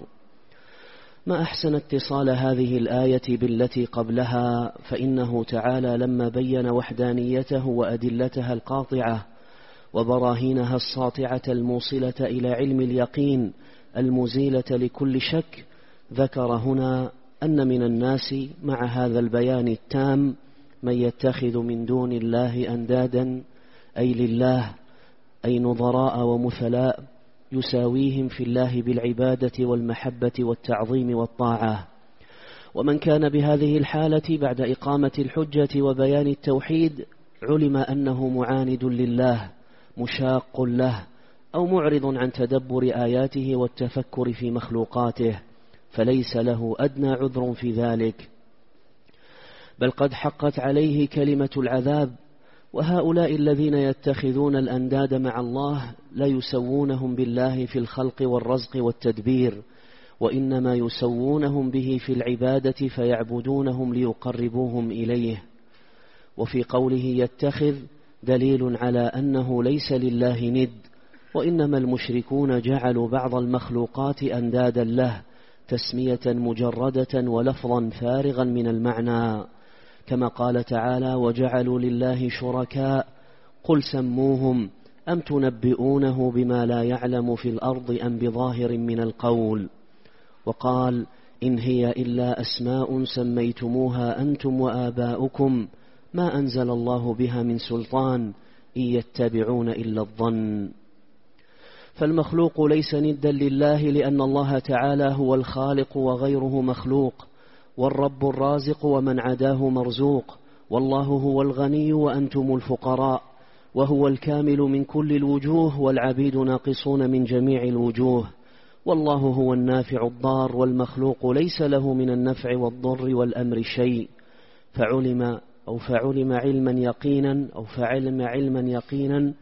ما أحسن اتصال هذه الآية بالتي قبلها، فإنه تعالى لما بين وحدانيته وأدلتها القاطعة وبراهينها الساطعة الموصلة إلى علم اليقين المزيلة لكل شك، ذكر هنا أن من الناس مع هذا البيان التام من يتخذ من دون الله أندادا، أي لله، أي نظراء ومثلاء يساويهم في الله بالعبادة والمحبة والتعظيم والطاعة. ومن كان بهذه الحالة بعد إقامة الحجة وبيان التوحيد علم أنه معاند لله مشاق له أو معرض عن تدبر آياته والتفكر في مخلوقاته، فليس له أدنى عذر في ذلك، بل قد حقت عليه كلمة العذاب. وهؤلاء الذين يتخذون الأنداد مع الله لا يسوونهم بالله في الخلق والرزق والتدبير، وإنما يسوونهم به في العبادة فيعبدونهم ليقربوهم إليه. وفي قوله يتخذ دليل على أنه ليس لله ند، وإنما المشركون جعلوا بعض المخلوقات أندادا له تسمية مجردة ولفظا فارغا من المعنى، كما قال تعالى: وجعلوا لله شركاء قل سموهم أم تنبئونه بما لا يعلم في الأرض أم بظاهر من القول. وقال: إن هي إلا أسماء سميتموها أنتم وآباؤكم ما أنزل الله بها من سلطان إن يتبعون إلا الظن. فالمخلوق ليس ندا لله، لأن الله تعالى هو الخالق وغيره مخلوق، والرب الرازق ومن عداه مرزوق، والله هو الغني وأنتم الفقراء، وهو الكامل من كل الوجوه والعبيد ناقصون من جميع الوجوه، والله هو النافع الضار، والمخلوق ليس له من النفع والضر والأمر شيء. فعلم علما يقينا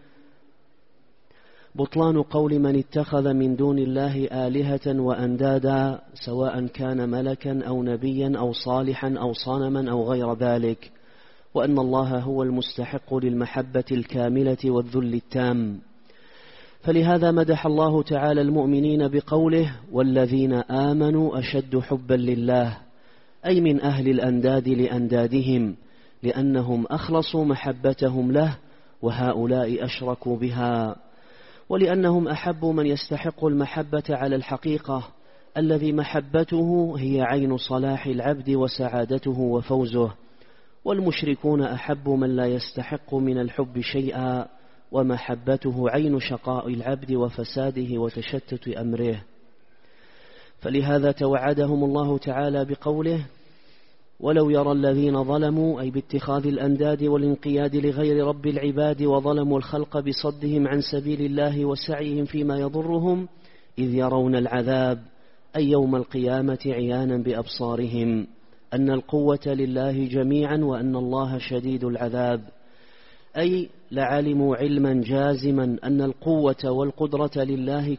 بطلان قول من اتخذ من دون الله آلهة وأندادا، سواء كان ملكا أو نبيا أو صالحا أو صنما أو غير ذلك، وأن الله هو المستحق للمحبة الكاملة والذل التام. فلهذا مدح الله تعالى المؤمنين بقوله: والذين آمنوا أشد حبا لله، أي من أهل الأنداد لأندادهم، لأنهم أخلصوا محبتهم له وهؤلاء أشركوا بها، ولأنهم أحبوا من يستحق المحبة على الحقيقة، الذي محبته هي عين صلاح العبد وسعادته وفوزه، والمشركون أحبوا من لا يستحق من الحب شيئا ومحبته عين شقاء العبد وفساده وتشتت أمره. فلهذا توعدهم الله تعالى بقوله: ولو يرى الذين ظلموا، أي باتخاذ الأنداد والانقياد لغير رب العباد، وظلموا الخلق بصدهم عن سبيل الله وسعيهم فيما يضرهم، إذ يرون العذاب، أي يوم القيامة عيانا بأبصارهم، أن القوة لله جميعا وأن الله شديد العذاب، أي لعلموا علما جازما أن القوة والقدرة لله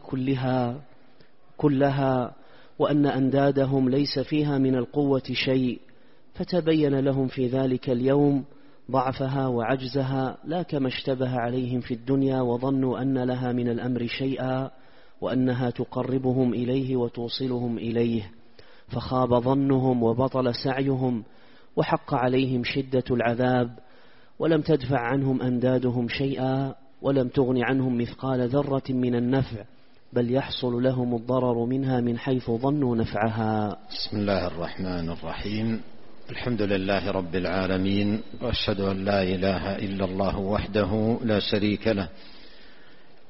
كلها، وأن أندادهم ليس فيها من القوة شيء، فتبين لهم في ذلك اليوم ضعفها وعجزها، لا كما اشتبه عليهم في الدنيا وظنوا أن لها من الأمر شيئا وأنها تقربهم إليه وتوصلهم إليه، فخاب ظنهم وبطل سعيهم وحق عليهم شدة العذاب، ولم تدفع عنهم أندادهم شيئا، ولم تغن عنهم مثقال ذرة من النفع، بل يحصل لهم الضرر منها من حيث ظنوا نفعها. بسم الله الرحمن الرحيم. الحمد لله رب العالمين، وأشهد أن لا إله إلا الله وحده لا شريك له،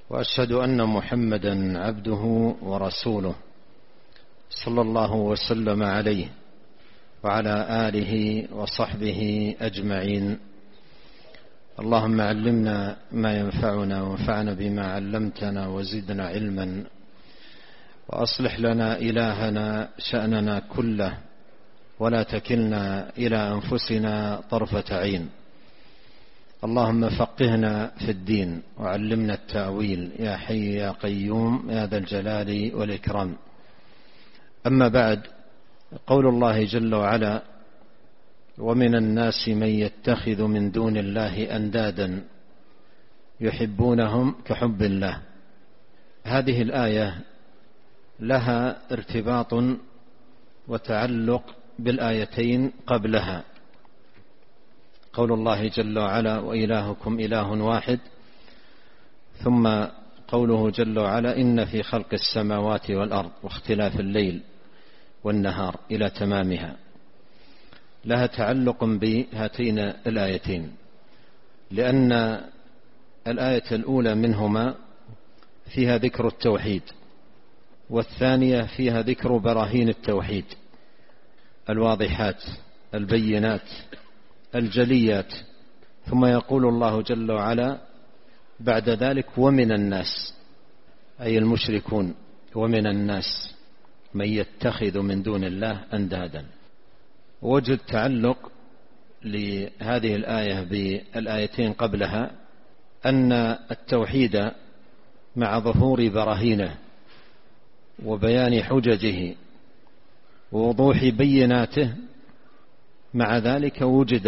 وأشهد أن محمدا عبده ورسوله صلى الله وسلم عليه وعلى آله وصحبه أجمعين. اللهم علمنا ما ينفعنا وانفعنا بما علمتنا وزدنا علما، وأصلح لنا إلهنا شأننا كله ولا تكلنا إلى أنفسنا طرفة عين. اللهم فقهنا في الدين وعلمنا التأويل يا حي يا قيوم يا ذا الجلال والإكرام. أما بعد، قول الله جل وعلا: ومن الناس من يتخذ من دون الله أندادا يحبونهم كحب الله. هذه الآية لها ارتباط وتعلق بالآيتين قبلها. قول الله جل وعلا: وإلهكم إله واحد، ثم قوله جل وعلا: إن في خلق السماوات والأرض واختلاف الليل والنهار إلى تمامها. لها تعلق بهاتين الآيتين، لأن الآية الأولى منهما فيها ذكر التوحيد، والثانية فيها ذكر براهين التوحيد الواضحات البينات الجليات. ثم يقول الله جل وعلا بعد ذلك: ومن الناس، أي المشركون، ومن الناس من يتخذ من دون الله أندادا. وجد تعلق لهذه الآية بالآيتين قبلها أن التوحيد مع ظهور براهينه وبيان حججه ووضوح بيناته، مع ذلك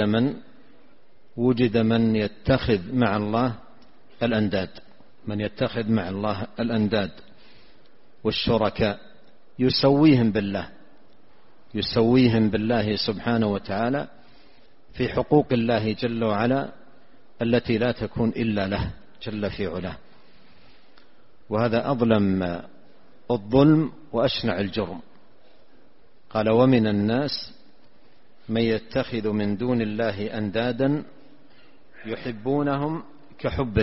وجد من يتخذ مع الله الأنداد، من يتخذ مع الله الأنداد والشركاء، يسويهم بالله سبحانه وتعالى في حقوق الله جل وعلا التي لا تكون إلا له جل في علاه. وهذا أظلم الظلم وأشنع الجرم. قال: ومن الناس من يتخذ من دون الله أندادا يحبونهم كحب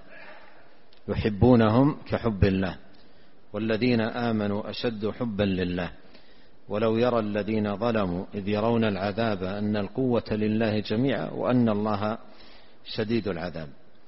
الله والذين آمنوا أشد حبا لله ولو يرى الذين ظلموا إذ يرون العذاب أن القوة لله جميعا وأن الله شديد العذاب.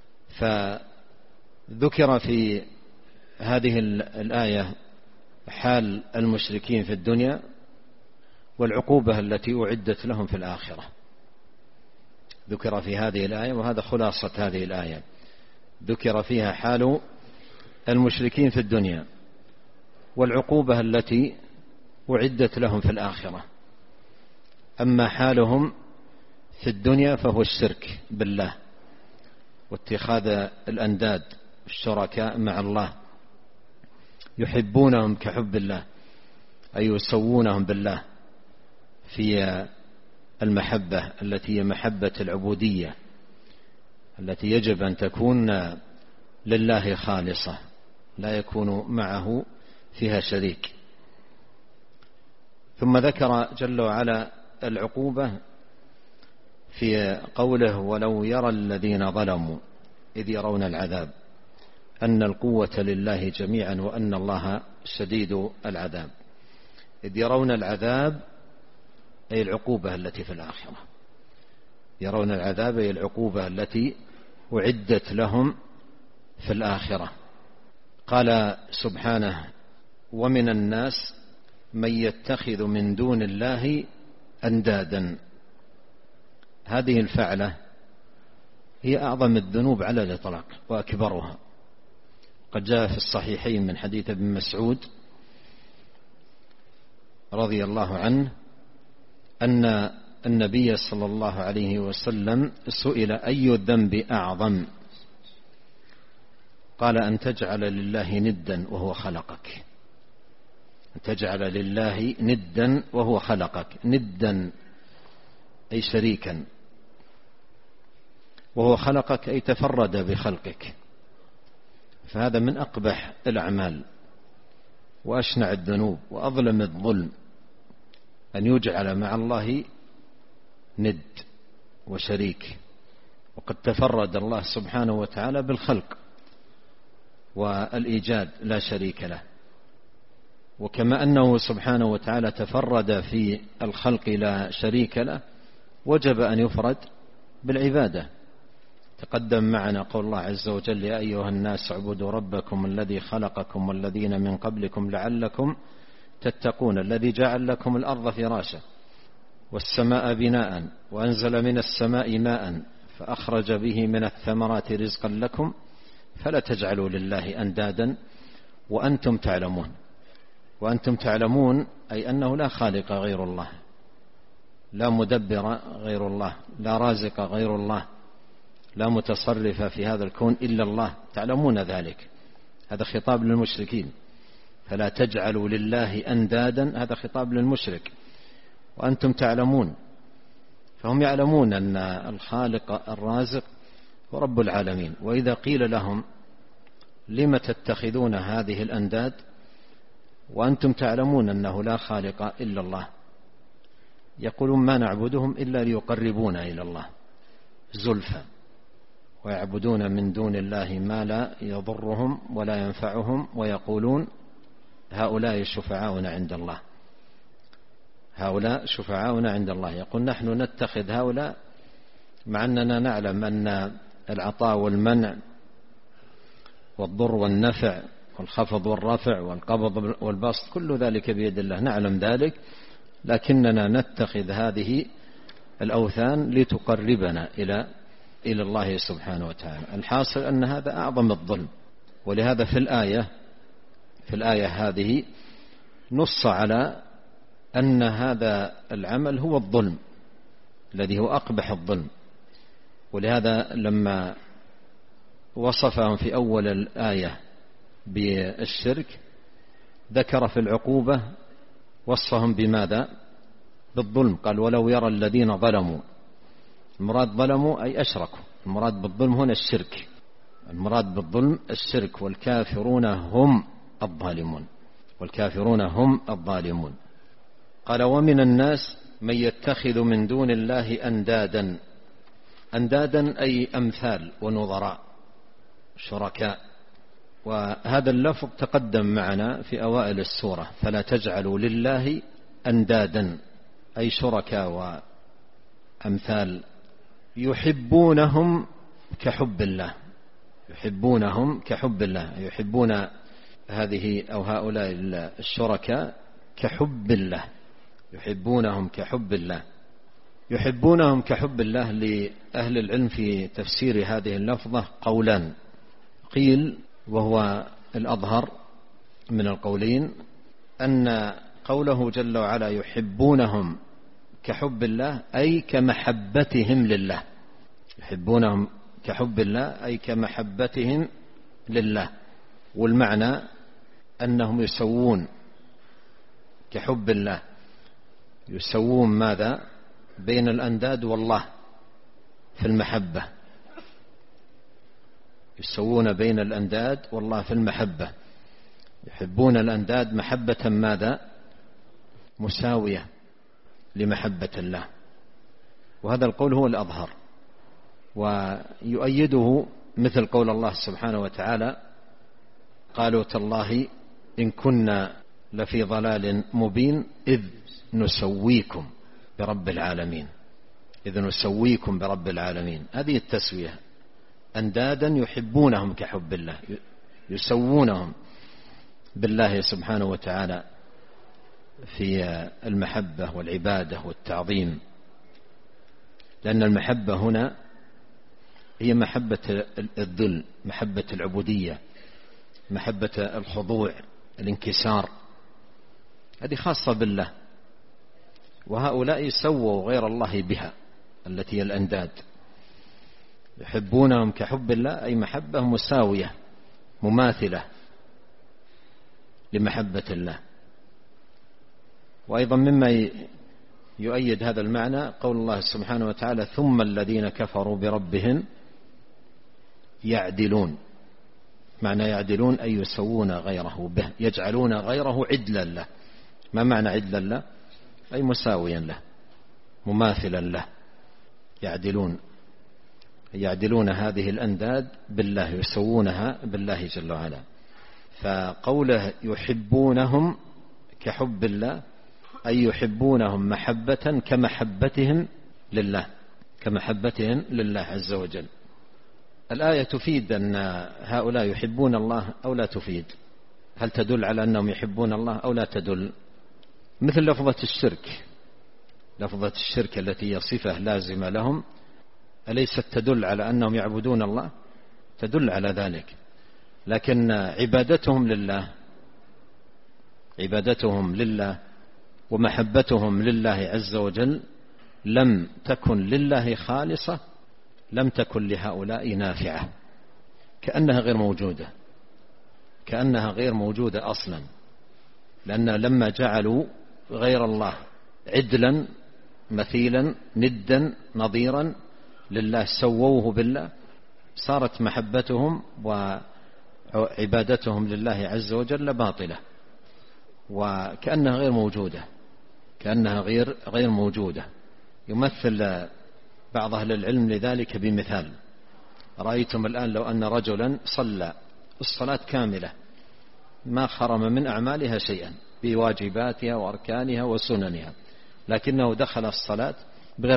فذكر في هذه الآية حال المشركين في الدنيا والعقوبة التي أعدت لهم في الآخرة. ذكر في هذه الآية، وهذا خلاصة هذه الآية، ذكر فيها حال المشركين في الدنيا والعقوبة التي أعدت لهم في الآخرة. أما حالهم في الدنيا فهو الشرك بالله واتخاذ الأنداد الشركاء مع الله، يحبونهم كحب الله، أي يسوونهم بالله في المحبة التي هي محبة العبودية التي يجب أن تكون لله خالصة، لا يكون معه فيها شريك. ثم ذكر جل وعلا العقوبة في قوله: ولو يرى الذين ظلموا إذ يرون العذاب أن القوة لله جميعا وأن الله شديد العذاب. إذ يرون العذاب أي العقوبة التي في الآخرة، يرون العذاب أي العقوبة التي أعدت لهم في الآخرة. قال سبحانه: ومن الناس من يتخذ من دون الله أندادا. هذه الفعلة هي أعظم الذنوب على الإطلاق وأكبرها. قد جاء في الصحيحين من حديث ابن مسعود رضي الله عنه أن النبي صلى الله عليه وسلم سئل: أي الذنب أعظم؟ قال: أن تجعل لله ندا وهو خلقك. أن تجعل لله ندا وهو خلقك. ندا أي شريكا، وهو خلقك أي تفرد بخلقك. فهذا من أقبح الأعمال وأشنع الذنوب وأظلم الظلم، أن يجعل مع الله ند وشريك، وقد تفرد الله سبحانه وتعالى بالخلق، والإيجاد لا شريك له. وكما أنه سبحانه وتعالى تفرد في الخلق لا شريك له، وجب أن يفرد بالعبادة. تقدم معنا قول الله عز وجل: يا أيها الناس اعبدوا ربكم الذي خلقكم والذين من قبلكم لعلكم تتقون، الذي جعل لكم الأرض فراشا والسماء بناء وأنزل من السماء ماء فأخرج به من الثمرات رزقا لكم فلا تجعلوا لله أندادا وأنتم تعلمون. وأنتم تعلمون أي أنه لا خالق غير الله، لا مدبر غير الله، لا رازق غير الله، لا متصرف في هذا الكون إلا الله، تعلمون ذلك. هذا خطاب للمشركين. فلا تجعلوا لله أندادا، هذا خطاب للمشرك. وأنتم تعلمون، فهم يعلمون أن الخالق الرازق هو رب العالمين. وإذا قيل لهم: لم تتخذون هذه الأنداد وأنتم تعلمون أنه لا خالق إلا الله؟ يقولون: ما نعبدهم إلا ليقربونا إلى الله زلفى، ويعبدون من دون الله ما لا يضرهم ولا ينفعهم، ويقولون: هؤلاء شفعاؤنا عند الله، هؤلاء شفعاؤنا عند الله. يقول: نحن نتخذ هؤلاء مع أننا نعلم أن العطاء والمنع والضر والنفع والخفض والرفع والقبض والبسط كل ذلك بيد الله، نعلم ذلك، لكننا نتخذ هذه الأوثان لتقربنا إلى الله سبحانه وتعالى. الحاصل أن هذا أعظم الظلم. ولهذا في الآية هذه نص على أن هذا العمل هو الظلم الذي هو أقبح الظلم. ولهذا لما وصفهم في أول الآية بالشرك ذكر في العقوبة وصفهم بماذا؟ بالظلم. قال: ولو يرى الذين ظلموا. المراد ظلموا أي أشركوا، المراد بالظلم هنا الشرك، المراد بالظلم الشرك. والكافرون هم الظالمون، والكافرون هم الظالمون. قال: ومن الناس من يتخذ من دون الله أندادا. أندادا أي أمثال ونظراء، شركاء. وهذا اللفظ تقدم معنا في أوائل السورة: فلا تجعلوا لله أندادا أي شركاء وأمثال. يحبونهم كحب الله، يحبونهم كحب الله، يحبون هذه أو هؤلاء الشركاء كحب الله، يحبونهم كحب الله. يحبونهم كحب الله لأهل العلم في تفسير هذه اللفظة قولان. قيل وهو الأظهر من القولين أن قوله جل وعلا يحبونهم كحب الله أي كمحبتهم لله، يحبونهم كحب الله أي كمحبتهم لله. والمعنى أنهم يسوون كحب الله، يسوون ماذا؟ بين الأنداد والله في المحبة، يسوون بين الأنداد والله في المحبة. يحبون الأنداد محبة ماذا؟ مساوية لمحبة الله. وهذا القول هو الأظهر، ويؤيده مثل قول الله سبحانه وتعالى: قالوا تالله إن كنا لفي ضلال مبين إذ نسويكم برب العالمين، إذ نسويكم برب العالمين. هذه التسوية، أندادا يحبونهم كحب الله، يسوونهم بالله سبحانه وتعالى في المحبة والعبادة والتعظيم. لأن المحبة هنا هي محبة الذل، محبة العبودية، محبة الخضوع، الانكسار، هذه خاصة بالله. وهؤلاء سووا غير الله بها التي هي الأنداد. يحبونهم كحب الله أي محبة مساوية مماثلة لمحبة الله. وأيضا مما يؤيد هذا المعنى قول الله سبحانه وتعالى: ثم الذين كفروا بربهم يعدلون. معنى يعدلون أي يسوون غيره به، يجعلون غيره عدلا له. ما معنى عدلا له؟ أي مساويا له، مماثلا له. يعدلون يعدلون هذه الأنداد بالله، يسوونها بالله جل وعلا. فقوله يحبونهم كحب الله أي يحبونهم محبة كمحبتهم لله، كمحبتهم لله عز وجل. الآية تفيد أن هؤلاء يحبون الله أو لا تفيد؟ هل تدل على أنهم يحبون الله أو لا تدل؟ مثل لفظة الشرك، لفظة الشرك التي هي صفة لازمة لهم، أليست تدل على أنهم يعبدون الله؟ تدل على ذلك. لكن عبادتهم لله ومحبتهم لله عز وجل لم تكن لله خالصة، لم تكن لهؤلاء نافعة، كأنها غير موجودة أصلا. لأن لما جعلوا غير الله عدلا مثيلا ندا نظيرا لله سووه بالله، صارت محبتهم وعبادتهم لله عز وجل باطلة، وكأنها غير موجودة. يمثل بعض أهل العلم لذلك بمثال: رأيتم الآن لو أن رجلا صلى الصلاة كاملة ما خرم من أعمالها شيئا بواجباتها وأركانها وسننها، لكنه دخل الصلاة بغير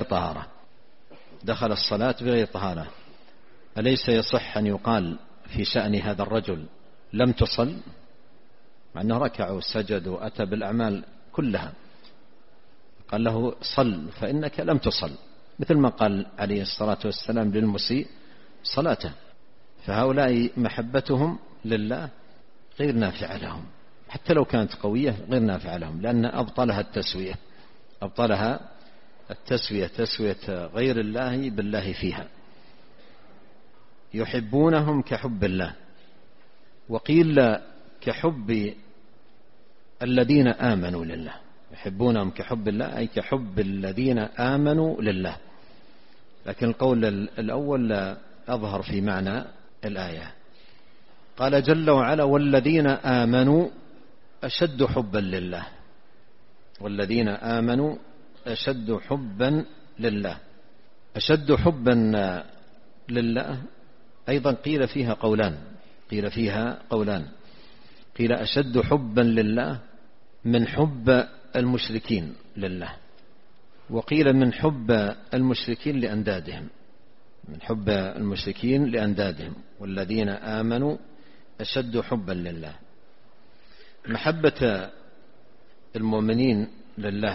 طهارة، أليس يصح أن يقال في شأن هذا الرجل لم تصل؟ مع أنه ركع وسجد وأتى بالأعمال كلها، قال له صل فإنك لم تصل، مثل ما قال عليه الصلاة والسلام للمسيء صلاته. فهؤلاء محبتهم لله غير نافعة لهم، حتى لو كانت قوية غير نافعة لهم، لأن أبطلها التسوية، تسوية غير الله بالله فيها. يحبونهم كحب الله، وقيل كحب الذين آمنوا لله. يحبونهم كحب الله أي كحب الذين آمنوا لله، لكن القول الأول أظهر في معنى الآية. قال جل وعلا: والذين آمنوا أشد حبا لله. والذين آمنوا أشد حبا لله. أشد حبا لله أيضا قيل فيها قولان. قيل أشد حبا لله من حب المشركين لله، وقيل من حب المشركين لأندادهم. والذين آمنوا أشد حبا لله. محبة المؤمنين لله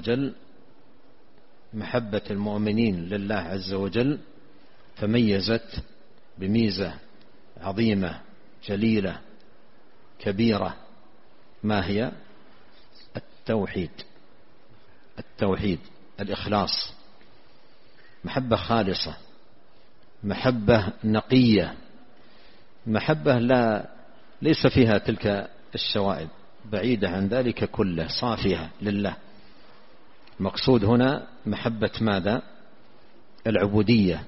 عز وجل تميزت بميزة عظيمة جليلة كبيرة، ما هي؟ التوحيد، الإخلاص، محبة خالصة، محبة نقية، محبة ليس فيها تلك الشوائب، بعيدة عن ذلك كله، صافية لله. المقصود هنا محبة ماذا؟ العبودية،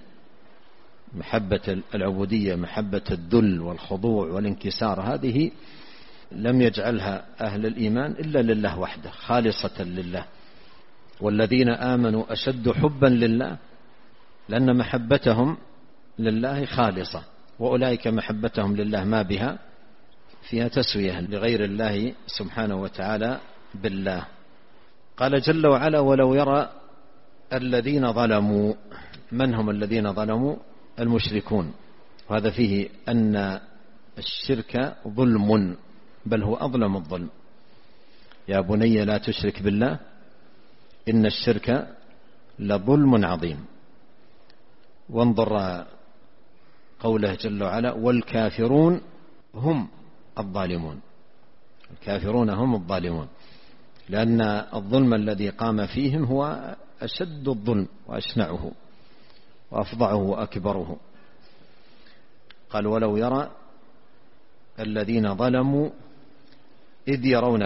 محبة الذل والخضوع والانكسار. هذه لم يجعلها أهل الإيمان إلا لله وحده، خالصة لله. والذين آمنوا أشد حبا لله، لأن محبتهم لله خالصة، وأولئك محبتهم لله ما بها فيها تسوية لغير الله سبحانه وتعالى بالله. قال جل وعلا: ولو يرى الذين ظلموا. من هم الذين ظلموا؟ المشركون. وهذا فيه أن الشرك ظلم، بل هو أظلم الظلم. يا بني لا تشرك بالله إن الشرك لظلم عظيم. وانظر قوله جل وعلا: والكافرون هم الظالمون. الكافرون هم الظالمون، لأن الظلم الذي قام فيهم هو أشد الظلم وأشنعه وأفظعه وأكبره. قال: ولو يرى الذين ظلموا إذ يرون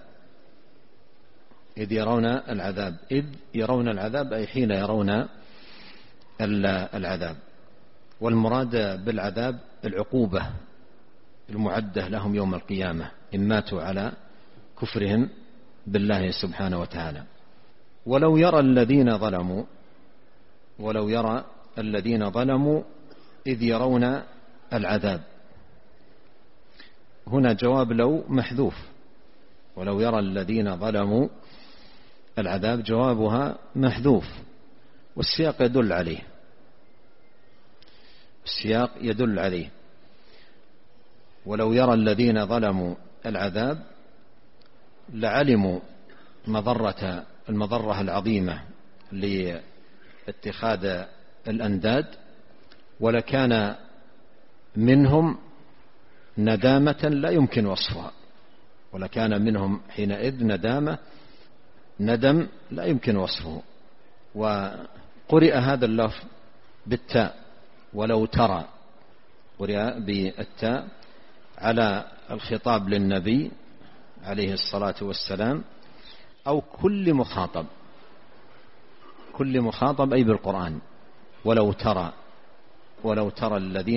العذاب أي حين يرون العذاب. والمراد بالعذاب العقوبة المعدة لهم يوم القيامة إن ماتوا على كفرهم بالله سبحانه وتعالى. ولو يرى الذين ظلموا إذ يرون العذاب. هنا جواب لو محذوف، ولو يرى الذين ظلموا العذاب جوابها محذوف، والسياق يدل عليه، السياق يدل عليه. ولو يرى الذين ظلموا العذاب لعلموا المضرة العظيمة لاتخاذ الأنداد، ولكان منهم ندامة لا يمكن وصفها، ولكان منهم حينئذ ندم لا يمكن وصفه. وقرئ هذا اللفظ بالتاء، ولو ترى، قرئ بالتاء على الخطاب للنبي عليه الصلاة والسلام أو كل مخاطب أي بالقرآن. ولو ترى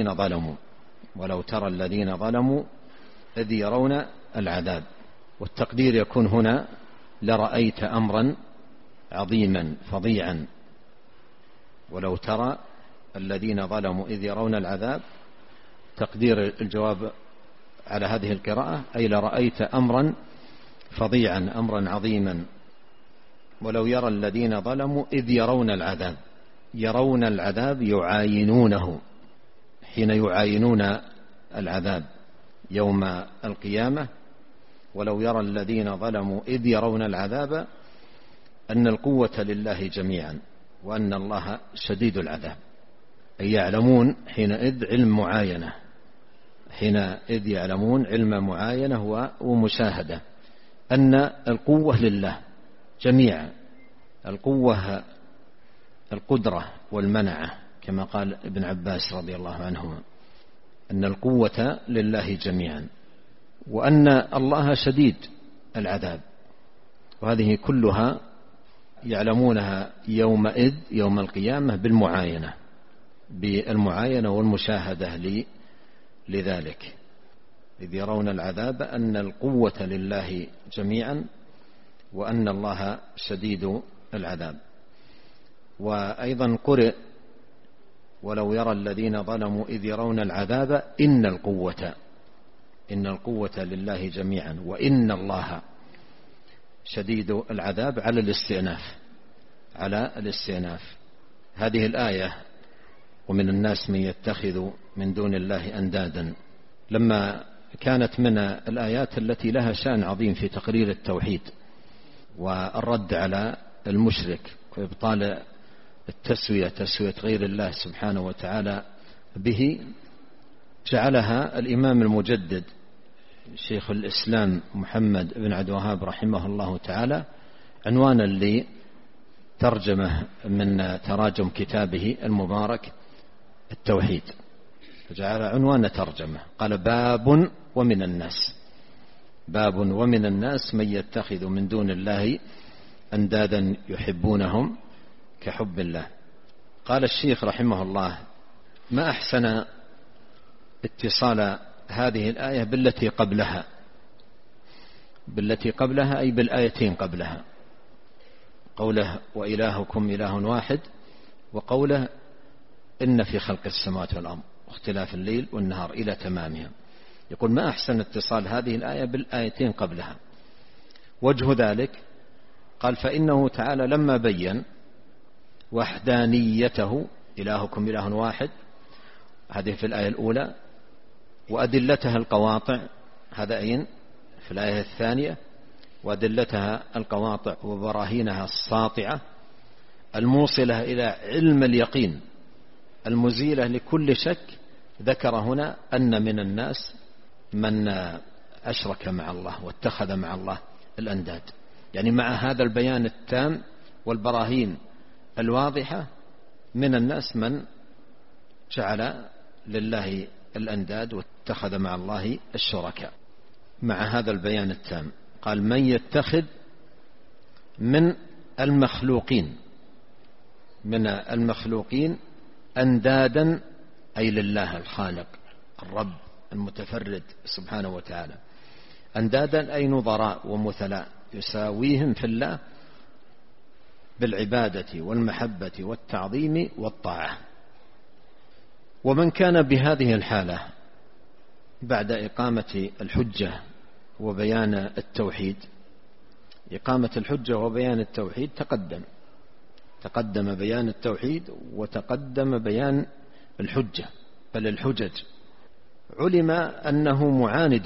الذين ظلموا إذ يرون العذاب. والتقدير يكون هنا لرأيت أمرا عظيما فظيعا. ولو ترى الذين ظلموا إذ يرون العذاب، تقدير الجواب على هذه القراءة أي لرأيت أمرا فظيعا، أمرا عظيما. ولو يرى الذين ظلموا إذ يرون العذاب يعاينونه، حين يعاينون العذاب يوم القيامة. ولو يرى الذين ظلموا إذ يرون العذاب أن القوة لله جميعا وأن الله شديد العذاب، أي يعلمون حينئذ يعلمون علم معاينة ومشاهدة أن القوة لله جميعا، القوة القدرة والمنعة، كما قال ابن عباس رضي الله عنهما، أن القوة لله جميعا، وأن الله شديد العذاب. وهذه كلها يعلمونها يوم القيامة بالمعاينة والمشاهدة لذلك. إذ يرون العذاب أن القوة لله جميعا وأن الله شديد العذاب. وأيضا قرئ ولو يرى الذين ظلموا إذ يرون العذاب إن القوة لله جميعا وإن الله شديد العذاب على الاستئناف. هذه الآية ومن الناس من يتخذ من دون الله أندادا، لما كانت من الآيات التي لها شأن عظيم في تقرير التوحيد والرد على المشرك وإبطال تسوية غير الله سبحانه وتعالى به، جعلها الإمام المجدد شيخ الإسلام محمد بن عبد الوهاب رحمه الله تعالى عنوانا لترجمة من تراجم كتابه المبارك التوحيد، فجعل عنوان ترجمة، قال باب ومن الناس من يتخذ من دون الله أندادا يحبونهم كحب الله. قال الشيخ رحمه الله: ما أحسن اتصال هذه الآية بالتي قبلها أي بالآيتين قبلها، قوله وإلهكم إله واحد، وقوله إن في خلق السماوات والأرض واختلاف الليل والنهار إلى تمامها. يقول ما أحسن اتصال هذه الآية بالآيتين قبلها. وجه ذلك قال فإنه تعالى لما بين وحدانيته إلهكم إله واحد، هذه في الآية الأولى، وأدلتها القواطع، هذا أين في الآية الثانية، وأدلتها القواطع وبراهينها الساطعة الموصلة إلى علم اليقين المزيلة لكل شك، ذكر هنا أن من الناس من أشرك مع الله واتخذ مع الله الأنداد. يعني مع هذا البيان التام والبراهين الواضحة، من الناس من جعل لله الأنداد واتخذ مع الله الشركاء. مع هذا البيان التام قال من يتخذ من المخلوقين أندادا، أي لله الخالق الرب المتفرد سبحانه وتعالى، أندادا أي نظراء ومثلاء يساويهم في الله بالعبادة والمحبة والتعظيم والطاعة. ومن كان بهذه الحالة بعد إقامة الحجة وبيان التوحيد، إقامة الحجة وبيان التوحيد تقدم بيان التوحيد وتقدم بيان الحجة، بل الحجج، علم أنه معاند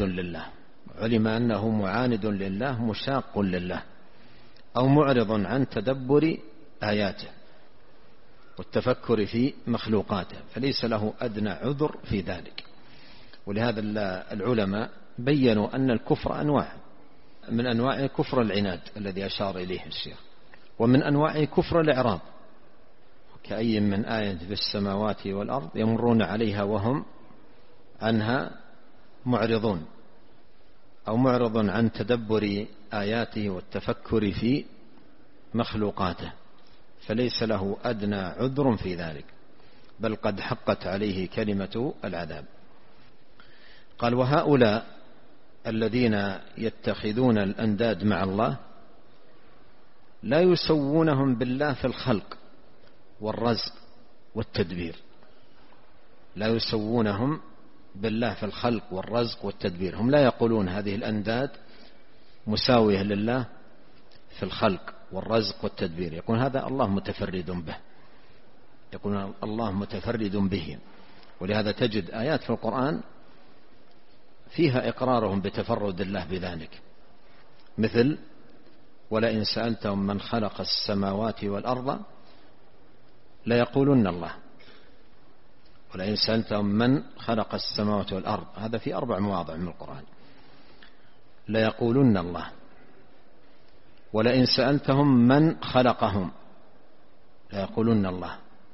لله، مشاق لله، أو معرض عن تدبر آياته والتفكر في مخلوقاته، فليس له أدنى عذر في ذلك. ولهذا العلماء بيّنوا أن الكفر أنواع، من أنواع كفر العناد الذي أشار إليه الشيخ، ومن أنواع كفر الإعراض، كأي من آية في السماوات والأرض يمرون عليها وهم عنها معرضون، أو معرض عن تدبر آياته والتفكر في مخلوقاته، فليس له أدنى عذر في ذلك، بل قد حقت عليه كلمة العذاب. قال: وهؤلاء الذين يتخذون الأنداد مع الله لا يسوونهم بالله في الخلق والرزق والتدبير، لا يسوونهم بالله في الخلق والرزق والتدبير، هم لا يقولون هذه الأنداد مساوية لله في الخلق والرزق والتدبير، يقول هذا الله متفرد به، يقول الله متفرد به. ولهذا تجد آيات في القرآن فيها إقرارهم بتفرد الله بذلك، مثل: ولئن سألتهم من خلق السماوات والأرض ليقولن الله. ولئن سألتهم من خلق السماوات والأرض، هذا في 4 مواضع من القرآن، ليقولن الله. ولئن سألتهم من خلقهم ليقولن الله.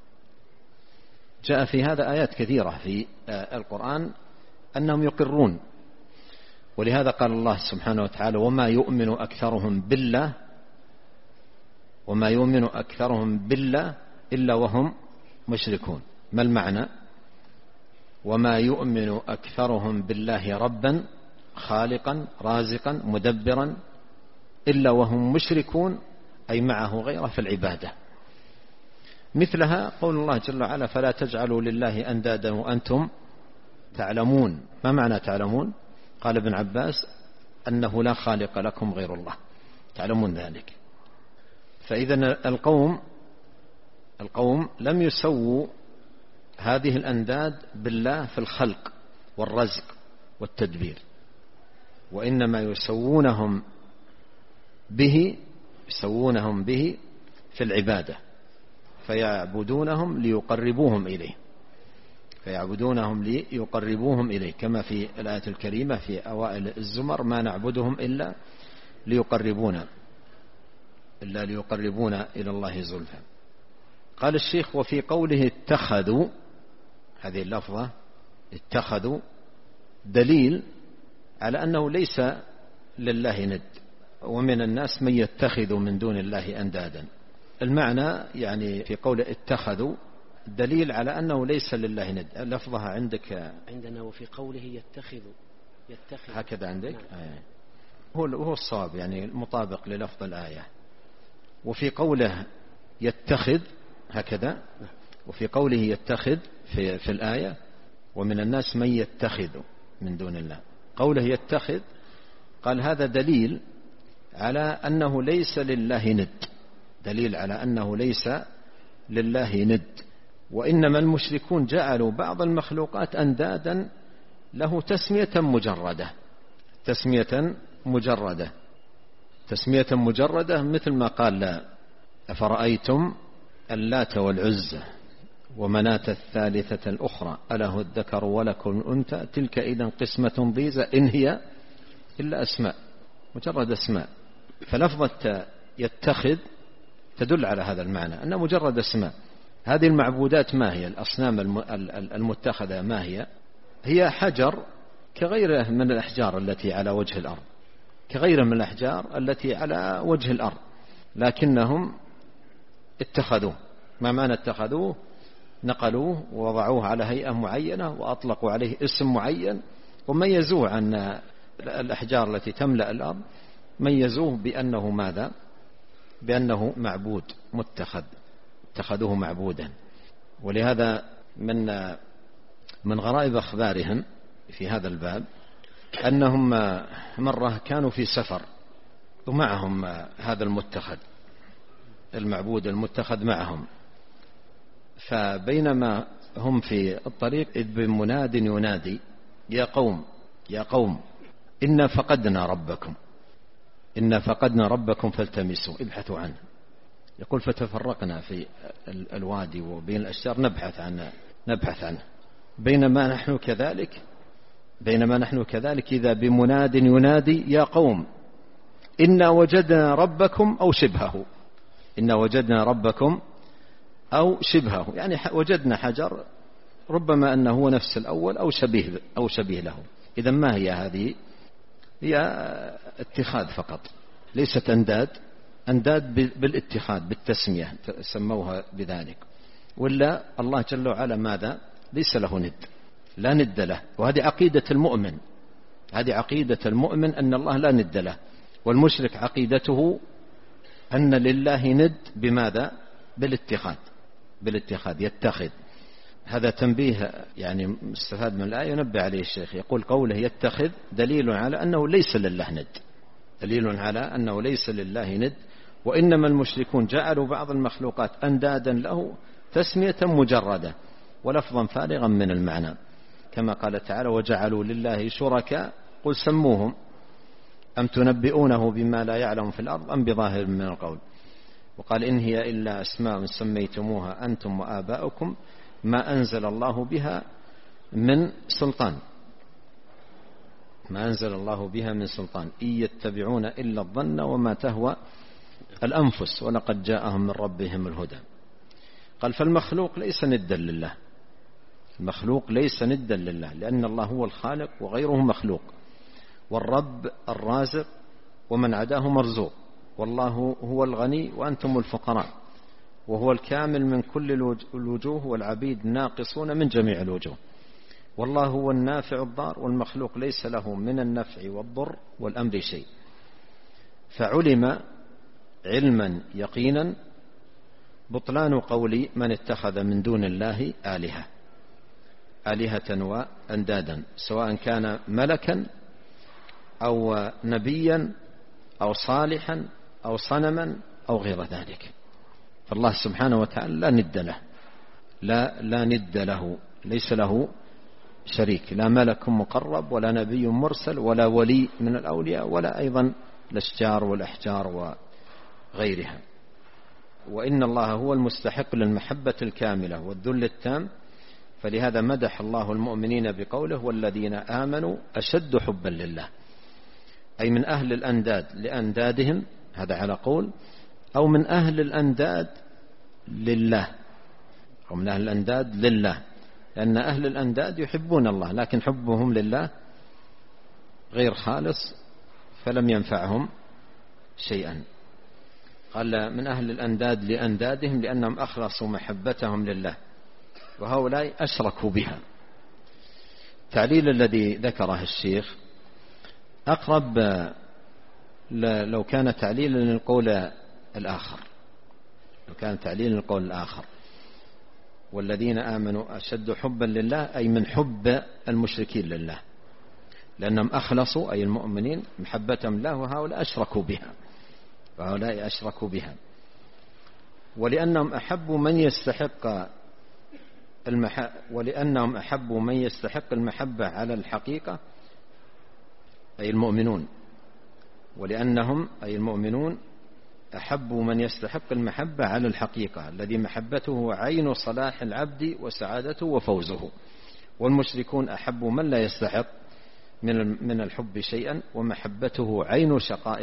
جاء في هذا آيات كثيرة في القرآن أنهم يقرون. ولهذا قال الله سبحانه وتعالى: وما يؤمن أكثرهم بالله إلا وهم مشركون. ما المعنى؟ وما يؤمن أكثرهم بالله ربا خالقا رازقا مدبرا إلا وهم مشركون، أي معه غيره في العبادة. مثلها قول الله جل وعلا: فلا تجعلوا لله أندادا وأنتم تعلمون. ما معنى تعلمون؟ قال ابن عباس: أنه لا خالق لكم غير الله، تعلمون ذلك. فإذا القوم لم يسووا هذه الأنداد بالله في الخلق والرزق والتدبير، وإنما يسوونهم به في العبادة، فيعبدونهم ليقربوهم إليه، كما في الآية الكريمة في أوائل الزمر: ما نعبدهم إلا ليقربونا إلى الله زلفى. قال الشيخ: وفي قوله اتخذوا، هذه اللفظة اتخذوا دليل على أنه ليس لله ند، ومن الناس من يتخذ من دون الله أندادا. المعنى يعني في قول اتخذوا دليل على أنه ليس لله ند. لفظها عندنا وفي قوله يتخذ هكذا عندك؟ نعم. هو الصواب، يعني المطابق للفظ الآية. وفي قوله يتخذ هكذا، وفي قوله يتخذ في الآية: ومن الناس من يتخذ من دون الله. قوله يتخذ قال هذا دليل على أنه ليس لله ند، وإنما المشركون جعلوا بعض المخلوقات أندادا له تسمية مجردة، مثل ما قال: أفرأيتم اللات والعزى ومناة الثالثة الأخرى أله الذكر ولكم الأنثى تلك إذا قسمة ضيزى إن هي إلا أسماء، مجرد أسماء. فلفظة يتخذ تدل على هذا المعنى، أنه مجرد أسماء. هذه المعبودات ما هي؟ الأصنام المتخذة ما هي؟ هي حجر كغيره من الأحجار التي على وجه الأرض، لكنهم اتخذوه. ما معنى اتخذوه؟ نقلوه ووضعوه على هيئة معينة وأطلقوا عليه اسم معين، وميزوه عن الأحجار التي تملأ الأرض، ميزوه بأنه ماذا؟ بأنه معبود متخذ، اتخذوه معبودا. ولهذا من من غرائب أخبارهم في هذا الباب أنهم مرة كانوا في سفر ومعهم هذا المتخذ، المعبود المتخذ معهم، فبينما هم في الطريق إذ بمناد ينادي يا قوم يا قوم إنا فقدنا ربكم فالتمسوا ابحثوا عنه. يقول فتفرقنا في الوادي وبين الأشجار نبحث عنه بينما نحن كذلك إذا بمناد ينادي يا قوم إنا وجدنا ربكم أو شبهه، يعني وجدنا حجر ربما أنه هو نفس الأول أو شبيه له. إذا ما هي هذه؟ هي اتخاذ فقط، ليست أنداد بالاتخاذ بالتسمية سموها بذلك. ولا الله جل وعلا ماذا؟ ليس له ند، لا ند له. وهذه عقيدة المؤمن أن الله لا ند له. والمشرك عقيدته أن لله ند بماذا؟ بالاتخاذ يتخذ. هذا تنبيه يعني مستفاد من الآية ينبه عليه الشيخ. يقول قوله يتخذ دليل على أنه ليس لله ند، وإنما المشركون جعلوا بعض المخلوقات أندادا له تسمية مجردة ولفظا فارغا من المعنى، كما قال تعالى وجعلوا لله شركاء قل سموهم أم تنبئونه بما لا يعلم في الأرض أم بظاهر من القول. وقال إن هي إلا أسماء سميتموها أنتم وآباؤكم ما أنزل الله بها من سلطان إن يتبعون إلا الظن وما تهوى الأنفس ولقد جاءهم من ربهم الهدى. قال فالمخلوق ليس ندا لله، لأن الله هو الخالق وغيره مخلوق، والرب الرازق ومن عداه مرزوق، والله هو الغني وأنتم الفقراء، وهو الكامل من كل الوجوه والعبيد ناقصون من جميع الوجوه، والله هو النافع الضار، والمخلوق ليس له من النفع والضر والأمر شيء. فعلم علما يقينا بطلان قول من اتخذ من دون الله آلهة وأندادا، سواء كان ملكا أو نبيا أو صالحا أو صنما أو غير ذلك. فالله سبحانه وتعالى لا ند له، ليس له شريك، لا ملك مقرب ولا نبي مرسل ولا ولي من الأولياء ولا أيضا الأشجار والأحجار وغيرها. وإن الله هو المستحق للمحبة الكاملة والذل التام، فلهذا مدح الله المؤمنين بقوله والذين آمنوا أشد حبا لله، أي من أهل الأنداد لأندادهم، هذا على قول، أو من أهل الأنداد لله، لأن أهل الأنداد يحبون الله لكن حبهم لله غير خالص فلم ينفعهم شيئا. قال من أهل الأنداد لأندادهم لأنهم أخلصوا محبتهم لله، وهؤلاء أشركوا بها. التعليل الذي ذكره الشيخ أقرب لو كان تعليلا للقول الآخر، والذين آمنوا أشد حبا لله أي من حب المشركين لله، لأنهم أخلصوا أي المؤمنين محبتهم له، وهؤلاء أشركوا بها. ولأنهم أحبوا من يستحق المحبة على الحقيقة أي المؤمنون، ولأنهم أي المؤمنون أحبوا من يستحق المحبة على الحقيقة الذي محبته عين صلاح العبد وسعادته وفوزه، والمشركون أحبوا من لا يستحق من الحب شيئا ومحبته عين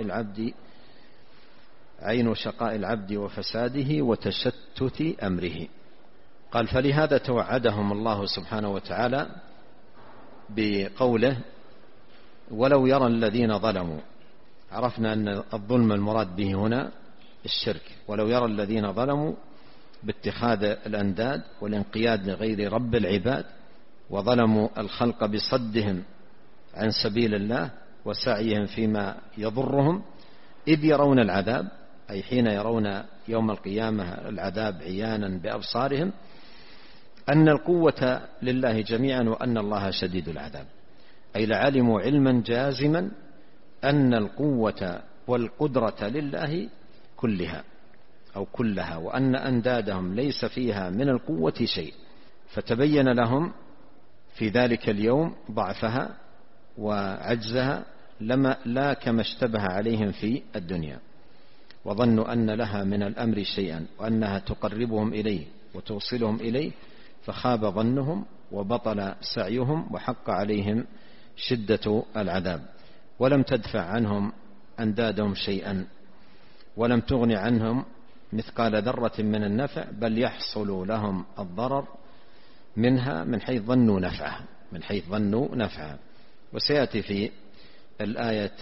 شقاء العبد وفساده وتشتت أمره. قال فلهذا توعدهم الله سبحانه وتعالى بقوله ولو يرى الذين ظلموا. عرفنا أن الظلم المراد به هنا الشرك. ولو يرى الذين ظلموا باتخاذ الأنداد والانقياد لغير رب العباد، وظلموا الخلق بصدهم عن سبيل الله وسعيهم فيما يضرهم، إذ يرون العذاب أي حين يرون يوم القيامة العذاب عيانا بأبصارهم، أن القوة لله جميعا وأن الله شديد العذاب، أي لعلموا علما جازما أن القوة والقدرة لله كلها أو كلها، وأن أندادهم ليس فيها من القوة شيء، فتبين لهم في ذلك اليوم ضعفها وعجزها لا كما اشتبه عليهم في الدنيا، وظنوا أن لها من الأمر شيئا وأنها تقربهم إليه وتوصلهم إليه، فخاب ظنهم وبطل سعيهم وحق عليهم شدة العذاب، ولم تدفع عنهم أندادهم شيئا، ولم تغن عنهم مثقال ذرة من النفع، بل يحصل لهم الضرر منها من حيث ظنوا نفعها. وسيأتي في الآية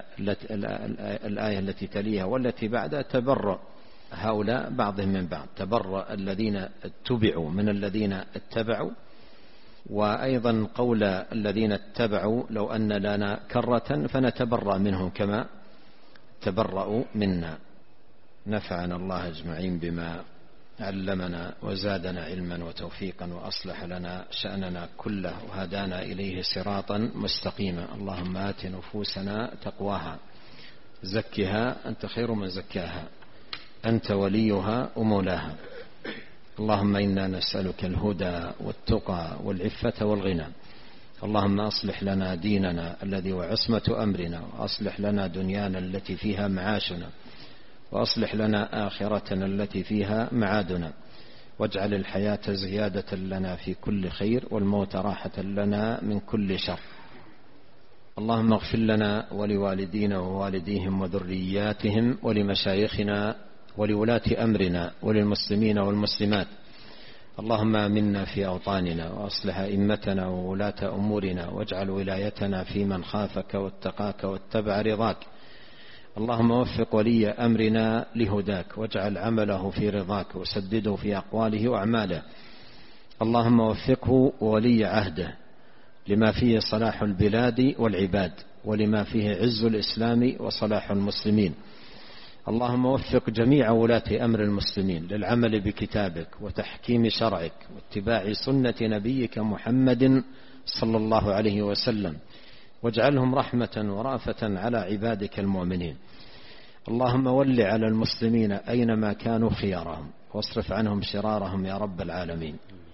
التي تليها والتي بعدها تبرأ هؤلاء بعضهم من بعض، تبرأ الذين اتبعوا من الذين اتبعوا، وأيضا قول الذين اتبعوا لو أن لنا كرة فنتبرأ منهم كما تبرأوا منا. نفعنا الله أجمعين بما علمنا وزادنا علما وتوفيقا وأصلح لنا شأننا كله وهدانا إليه صراطا مستقيما. اللهم آت نفوسنا تقواها زكها أنت خير من زكاها أنت وليها ومولاها. اللهم إنا نسألك الهدى والتقى والعفة والغنى. اللهم أصلح لنا ديننا الذي هو عصمة أمرنا، وأصلح لنا دنيانا التي فيها معاشنا، وأصلح لنا آخرتنا التي فيها معادنا، واجعل الحياة زيادة لنا في كل خير والموت راحة لنا من كل شر. اللهم اغفر لنا ولوالدينا ووالديهم وذرياتهم ولمشايخنا ولولاة أمرنا وللمسلمين والمسلمات. اللهم آمنا في أوطاننا وأصلح أئمتنا وولاة أمورنا، واجعل ولايتنا في من خافك واتقاك واتبع رضاك. اللهم وفق ولي أمرنا لهداك، واجعل عمله في رضاك، وسدده في أقواله وأعماله. اللهم وفقه وولي عهده لما فيه صلاح البلاد والعباد، ولما فيه عز الإسلام وصلاح المسلمين. اللهم وفق جميع ولاة أمر المسلمين للعمل بكتابك وتحكيم شرعك واتباع سنة نبيك محمد صلى الله عليه وسلم، واجعلهم رحمة ورأفة على عبادك المؤمنين. اللهم ول على المسلمين أينما كانوا خيارهم، واصرف عنهم شرارهم يا رب العالمين.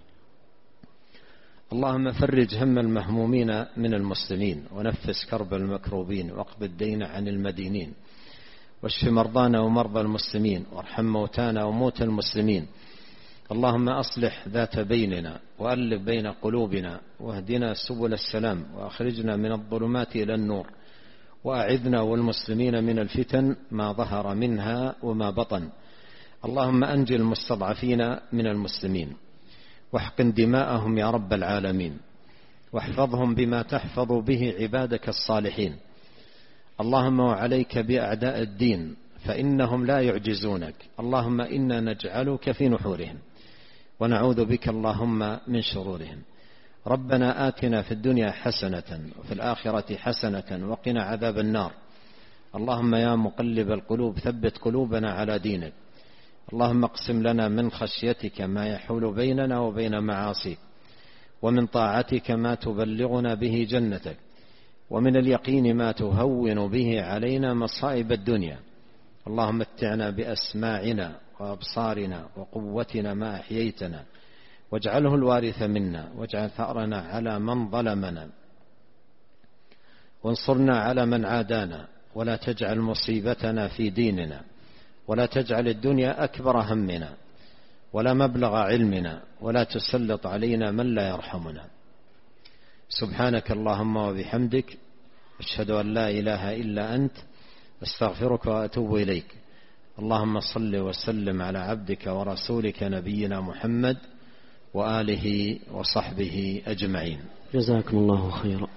اللهم فرج هم المهمومين من المسلمين، ونفس كرب المكروبين، واقض الدين عن المدينين، واشف مرضانا ومرضى المسلمين، وارحم موتانا وموتى المسلمين. اللهم أصلح ذات بيننا، وألف بين قلوبنا، واهدنا سبل السلام، وأخرجنا من الظلمات إلى النور، وأعذنا والمسلمين من الفتن ما ظهر منها وما بطن. اللهم أنجي المستضعفين من المسلمين، واحقن دماءهم يا رب العالمين، واحفظهم بما تحفظ به عبادك الصالحين. اللهم وعليك بأعداء الدين فإنهم لا يعجزونك. اللهم إنا نجعلك في نحورهم، ونعوذ بك اللهم من شرورهم. ربنا آتنا في الدنيا حسنة وفي الآخرة حسنة وقنا عذاب النار. اللهم يا مقلب القلوب ثبت قلوبنا على دينك. اللهم اقسم لنا من خشيتك ما يحول بيننا وبين معاصيك، ومن طاعتك ما تبلغنا به جنتك، ومن اليقين ما تهون به علينا مصائب الدنيا. اللهم متعنا بأسماعنا وأبصارنا وقوتنا ما أحييتنا، واجعله الوارث منا، واجعل ثأرنا على من ظلمنا، وانصرنا على من عادانا، ولا تجعل مصيبتنا في ديننا، ولا تجعل الدنيا أكبر همنا ولا مبلغ علمنا، ولا تسلط علينا من لا يرحمنا. سبحانك اللهم وبحمدك، أشهد أن لا إله إلا أنت، أستغفرك وأتوب إليك. اللهم صل وسلم على عبدك ورسولك نبينا محمد وآله وصحبه أجمعين. جزاكم الله خيرا.